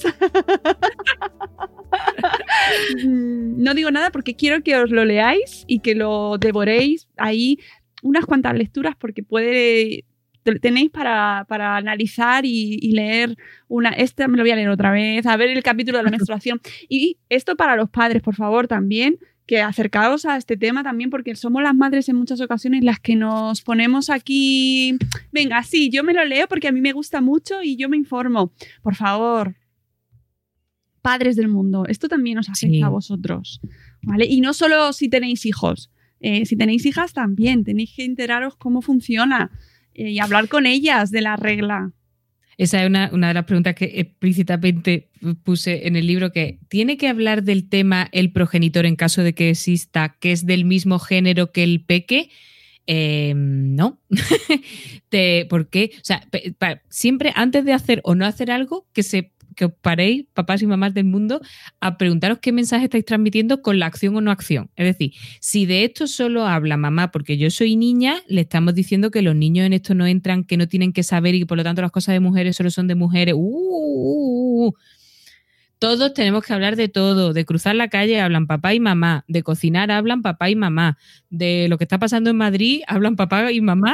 No digo nada porque quiero que os lo leáis y que lo devoréis ahí unas cuantas lecturas, porque tenéis para analizar y leer me lo voy a leer otra vez, a ver el capítulo de la menstruación. Y esto para los padres, por favor, también, que acercaos a este tema también, porque somos las madres en muchas ocasiones las que nos ponemos aquí, venga, sí, yo me lo leo porque a mí me gusta mucho y yo me informo. Por favor, padres del mundo, esto también os afecta a vosotros, ¿vale? Y no solo si tenéis hijos, si tenéis hijas también, tenéis que enteraros cómo funciona y hablar con ellas de la regla. Esa es una de las preguntas que explícitamente puse en el libro, que ¿tiene que hablar del tema el progenitor en caso de que exista, que es del mismo género que el peque? No. ¿Por qué? O sea, siempre antes de hacer o no hacer algo, que os paréis, papás y mamás del mundo, a preguntaros qué mensaje estáis transmitiendo con la acción o no acción. Es decir, si de esto solo habla mamá porque yo soy niña, le estamos diciendo que los niños en esto no entran, que no tienen que saber y que por lo tanto las cosas de mujeres solo son de mujeres. Todos tenemos que hablar de todo. De cruzar la calle hablan papá y mamá. De cocinar hablan papá y mamá. De lo que está pasando en Madrid hablan papá y mamá.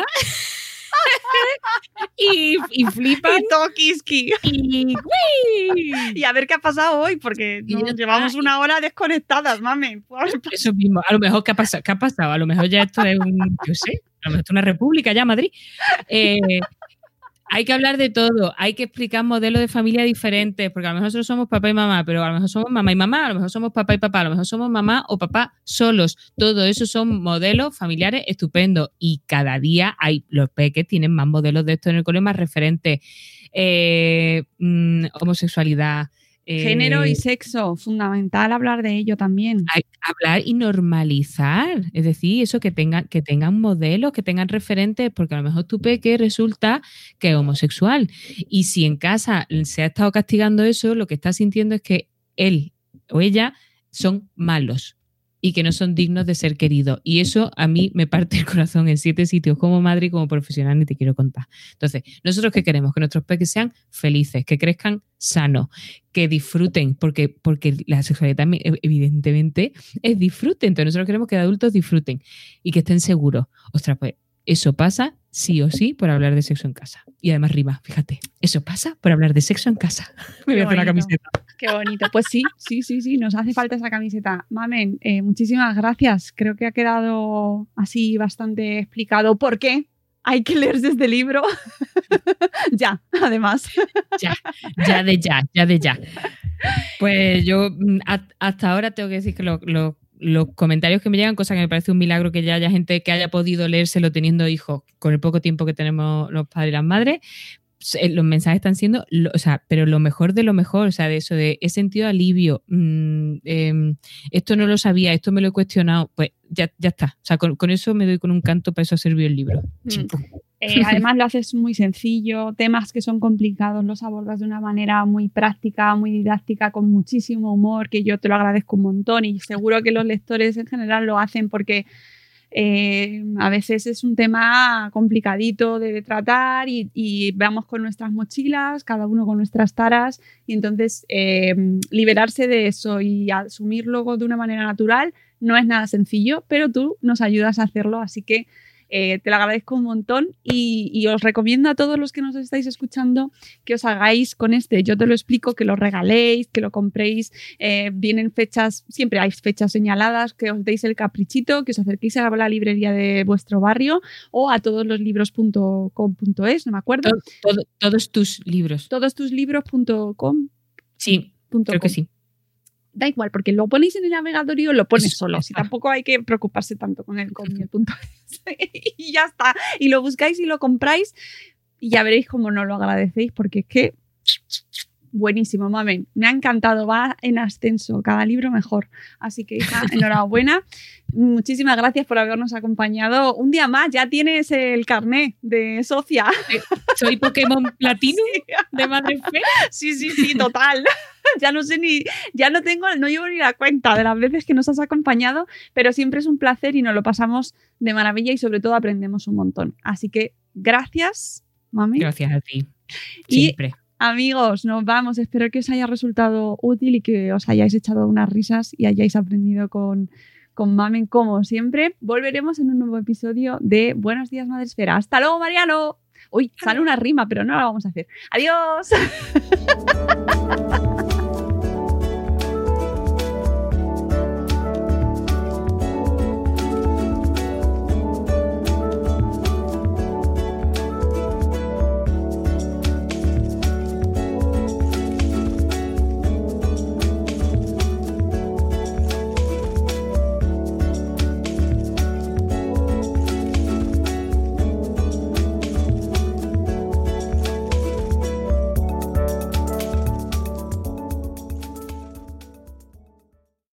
y flipan. Y tokiski. Y a ver qué ha pasado hoy, porque llevamos una hora desconectadas, mami. Eso mismo. A lo mejor, ¿qué ha pasado? A lo mejor ya esto es yo sé, a lo mejor esto es una república ya, Madrid. Hay que hablar de todo, hay que explicar modelos de familia diferentes, porque a lo mejor nosotros somos papá y mamá, pero a lo mejor somos mamá y mamá, a lo mejor somos papá y papá, a lo mejor somos mamá o papá solos. Todo eso son modelos familiares estupendos y cada día los peques tienen más modelos de esto en el colegio, más referentes. Homosexualidad. Género y sexo, fundamental hablar de ello también. Hay que hablar y normalizar, es decir, eso que tengan modelos, que tengan referentes, porque a lo mejor tu peque resulta que es homosexual y si en casa se ha estado castigando eso, lo que está sintiendo es que él o ella son malos y que no son dignos de ser queridos. Y eso a mí me parte el corazón en 7 sitios como madre y como profesional, ni te quiero contar. Entonces, ¿nosotros qué queremos? Que nuestros peques sean felices, que crezcan sanos, que disfruten, porque la sexualidad también, evidentemente, es disfrute. Entonces, nosotros queremos que adultos disfruten y que estén seguros. Ostras, pues eso pasa sí o sí por hablar de sexo en casa. Y además rima, fíjate, eso pasa por hablar de sexo en casa. Me voy a hacer una camiseta. Qué bonito. Pues sí, nos hace falta esa camiseta. Mamen, muchísimas gracias. Creo que ha quedado así bastante explicado por qué hay que leerse este libro. Ya, además. Ya de ya. Pues yo hasta ahora tengo que decir que los comentarios que me llegan, cosa que me parece un milagro que ya haya gente que haya podido leérselo teniendo hijos con el poco tiempo que tenemos los padres y las madres. Los mensajes están siendo, pero lo mejor de lo mejor, de eso, de he sentido alivio, esto no lo sabía, esto me lo he cuestionado, pues ya está. Con eso me doy con un canto, para eso ha servido el libro. Además lo haces muy sencillo, temas que son complicados los abordas de una manera muy práctica, muy didáctica, con muchísimo humor, que yo te lo agradezco un montón y seguro que los lectores en general lo hacen porque a veces es un tema complicadito de tratar y vamos con nuestras mochilas, cada uno con nuestras taras y entonces liberarse de eso y asumirlo de una manera natural no es nada sencillo, pero tú nos ayudas a hacerlo, así que te lo agradezco un montón y os recomiendo a todos los que nos estáis escuchando que os hagáis con yo te lo explico, que lo regaléis, que lo compréis, vienen fechas, siempre hay fechas señaladas, que os deis el caprichito, que os acerquéis a la librería de vuestro barrio o a todoslosLibros.com.es, no me acuerdo. Todos tus libros. Todostuslibros.com. Sí, creo que sí. Da igual, porque lo ponéis en el navegador y os lo pones solo. Si tampoco hay que preocuparse tanto con el punto. Y ya está. Y lo buscáis y lo compráis y ya veréis cómo no lo agradecéis, porque es que buenísimo, mamen. Me ha encantado, va en ascenso, cada libro mejor. Así que, hija, enhorabuena. Muchísimas gracias por habernos acompañado. Un día más, ya tienes el carné de socia. ¿Soy Pokémon Platino de Madre Fe? Sí, total. Ya no sé no llevo ni la cuenta de las veces que nos has acompañado, pero siempre es un placer y nos lo pasamos de maravilla y sobre todo aprendemos un montón. Así que gracias, mami. Gracias a ti. Siempre. Y, amigos, nos vamos. Espero que os haya resultado útil y que os hayáis echado unas risas y hayáis aprendido con Mamen como siempre. Volveremos en un nuevo episodio de Buenos Días Madresfera. ¡Hasta luego, Mariano! Uy, sale una rima, pero no la vamos a hacer. ¡Adiós!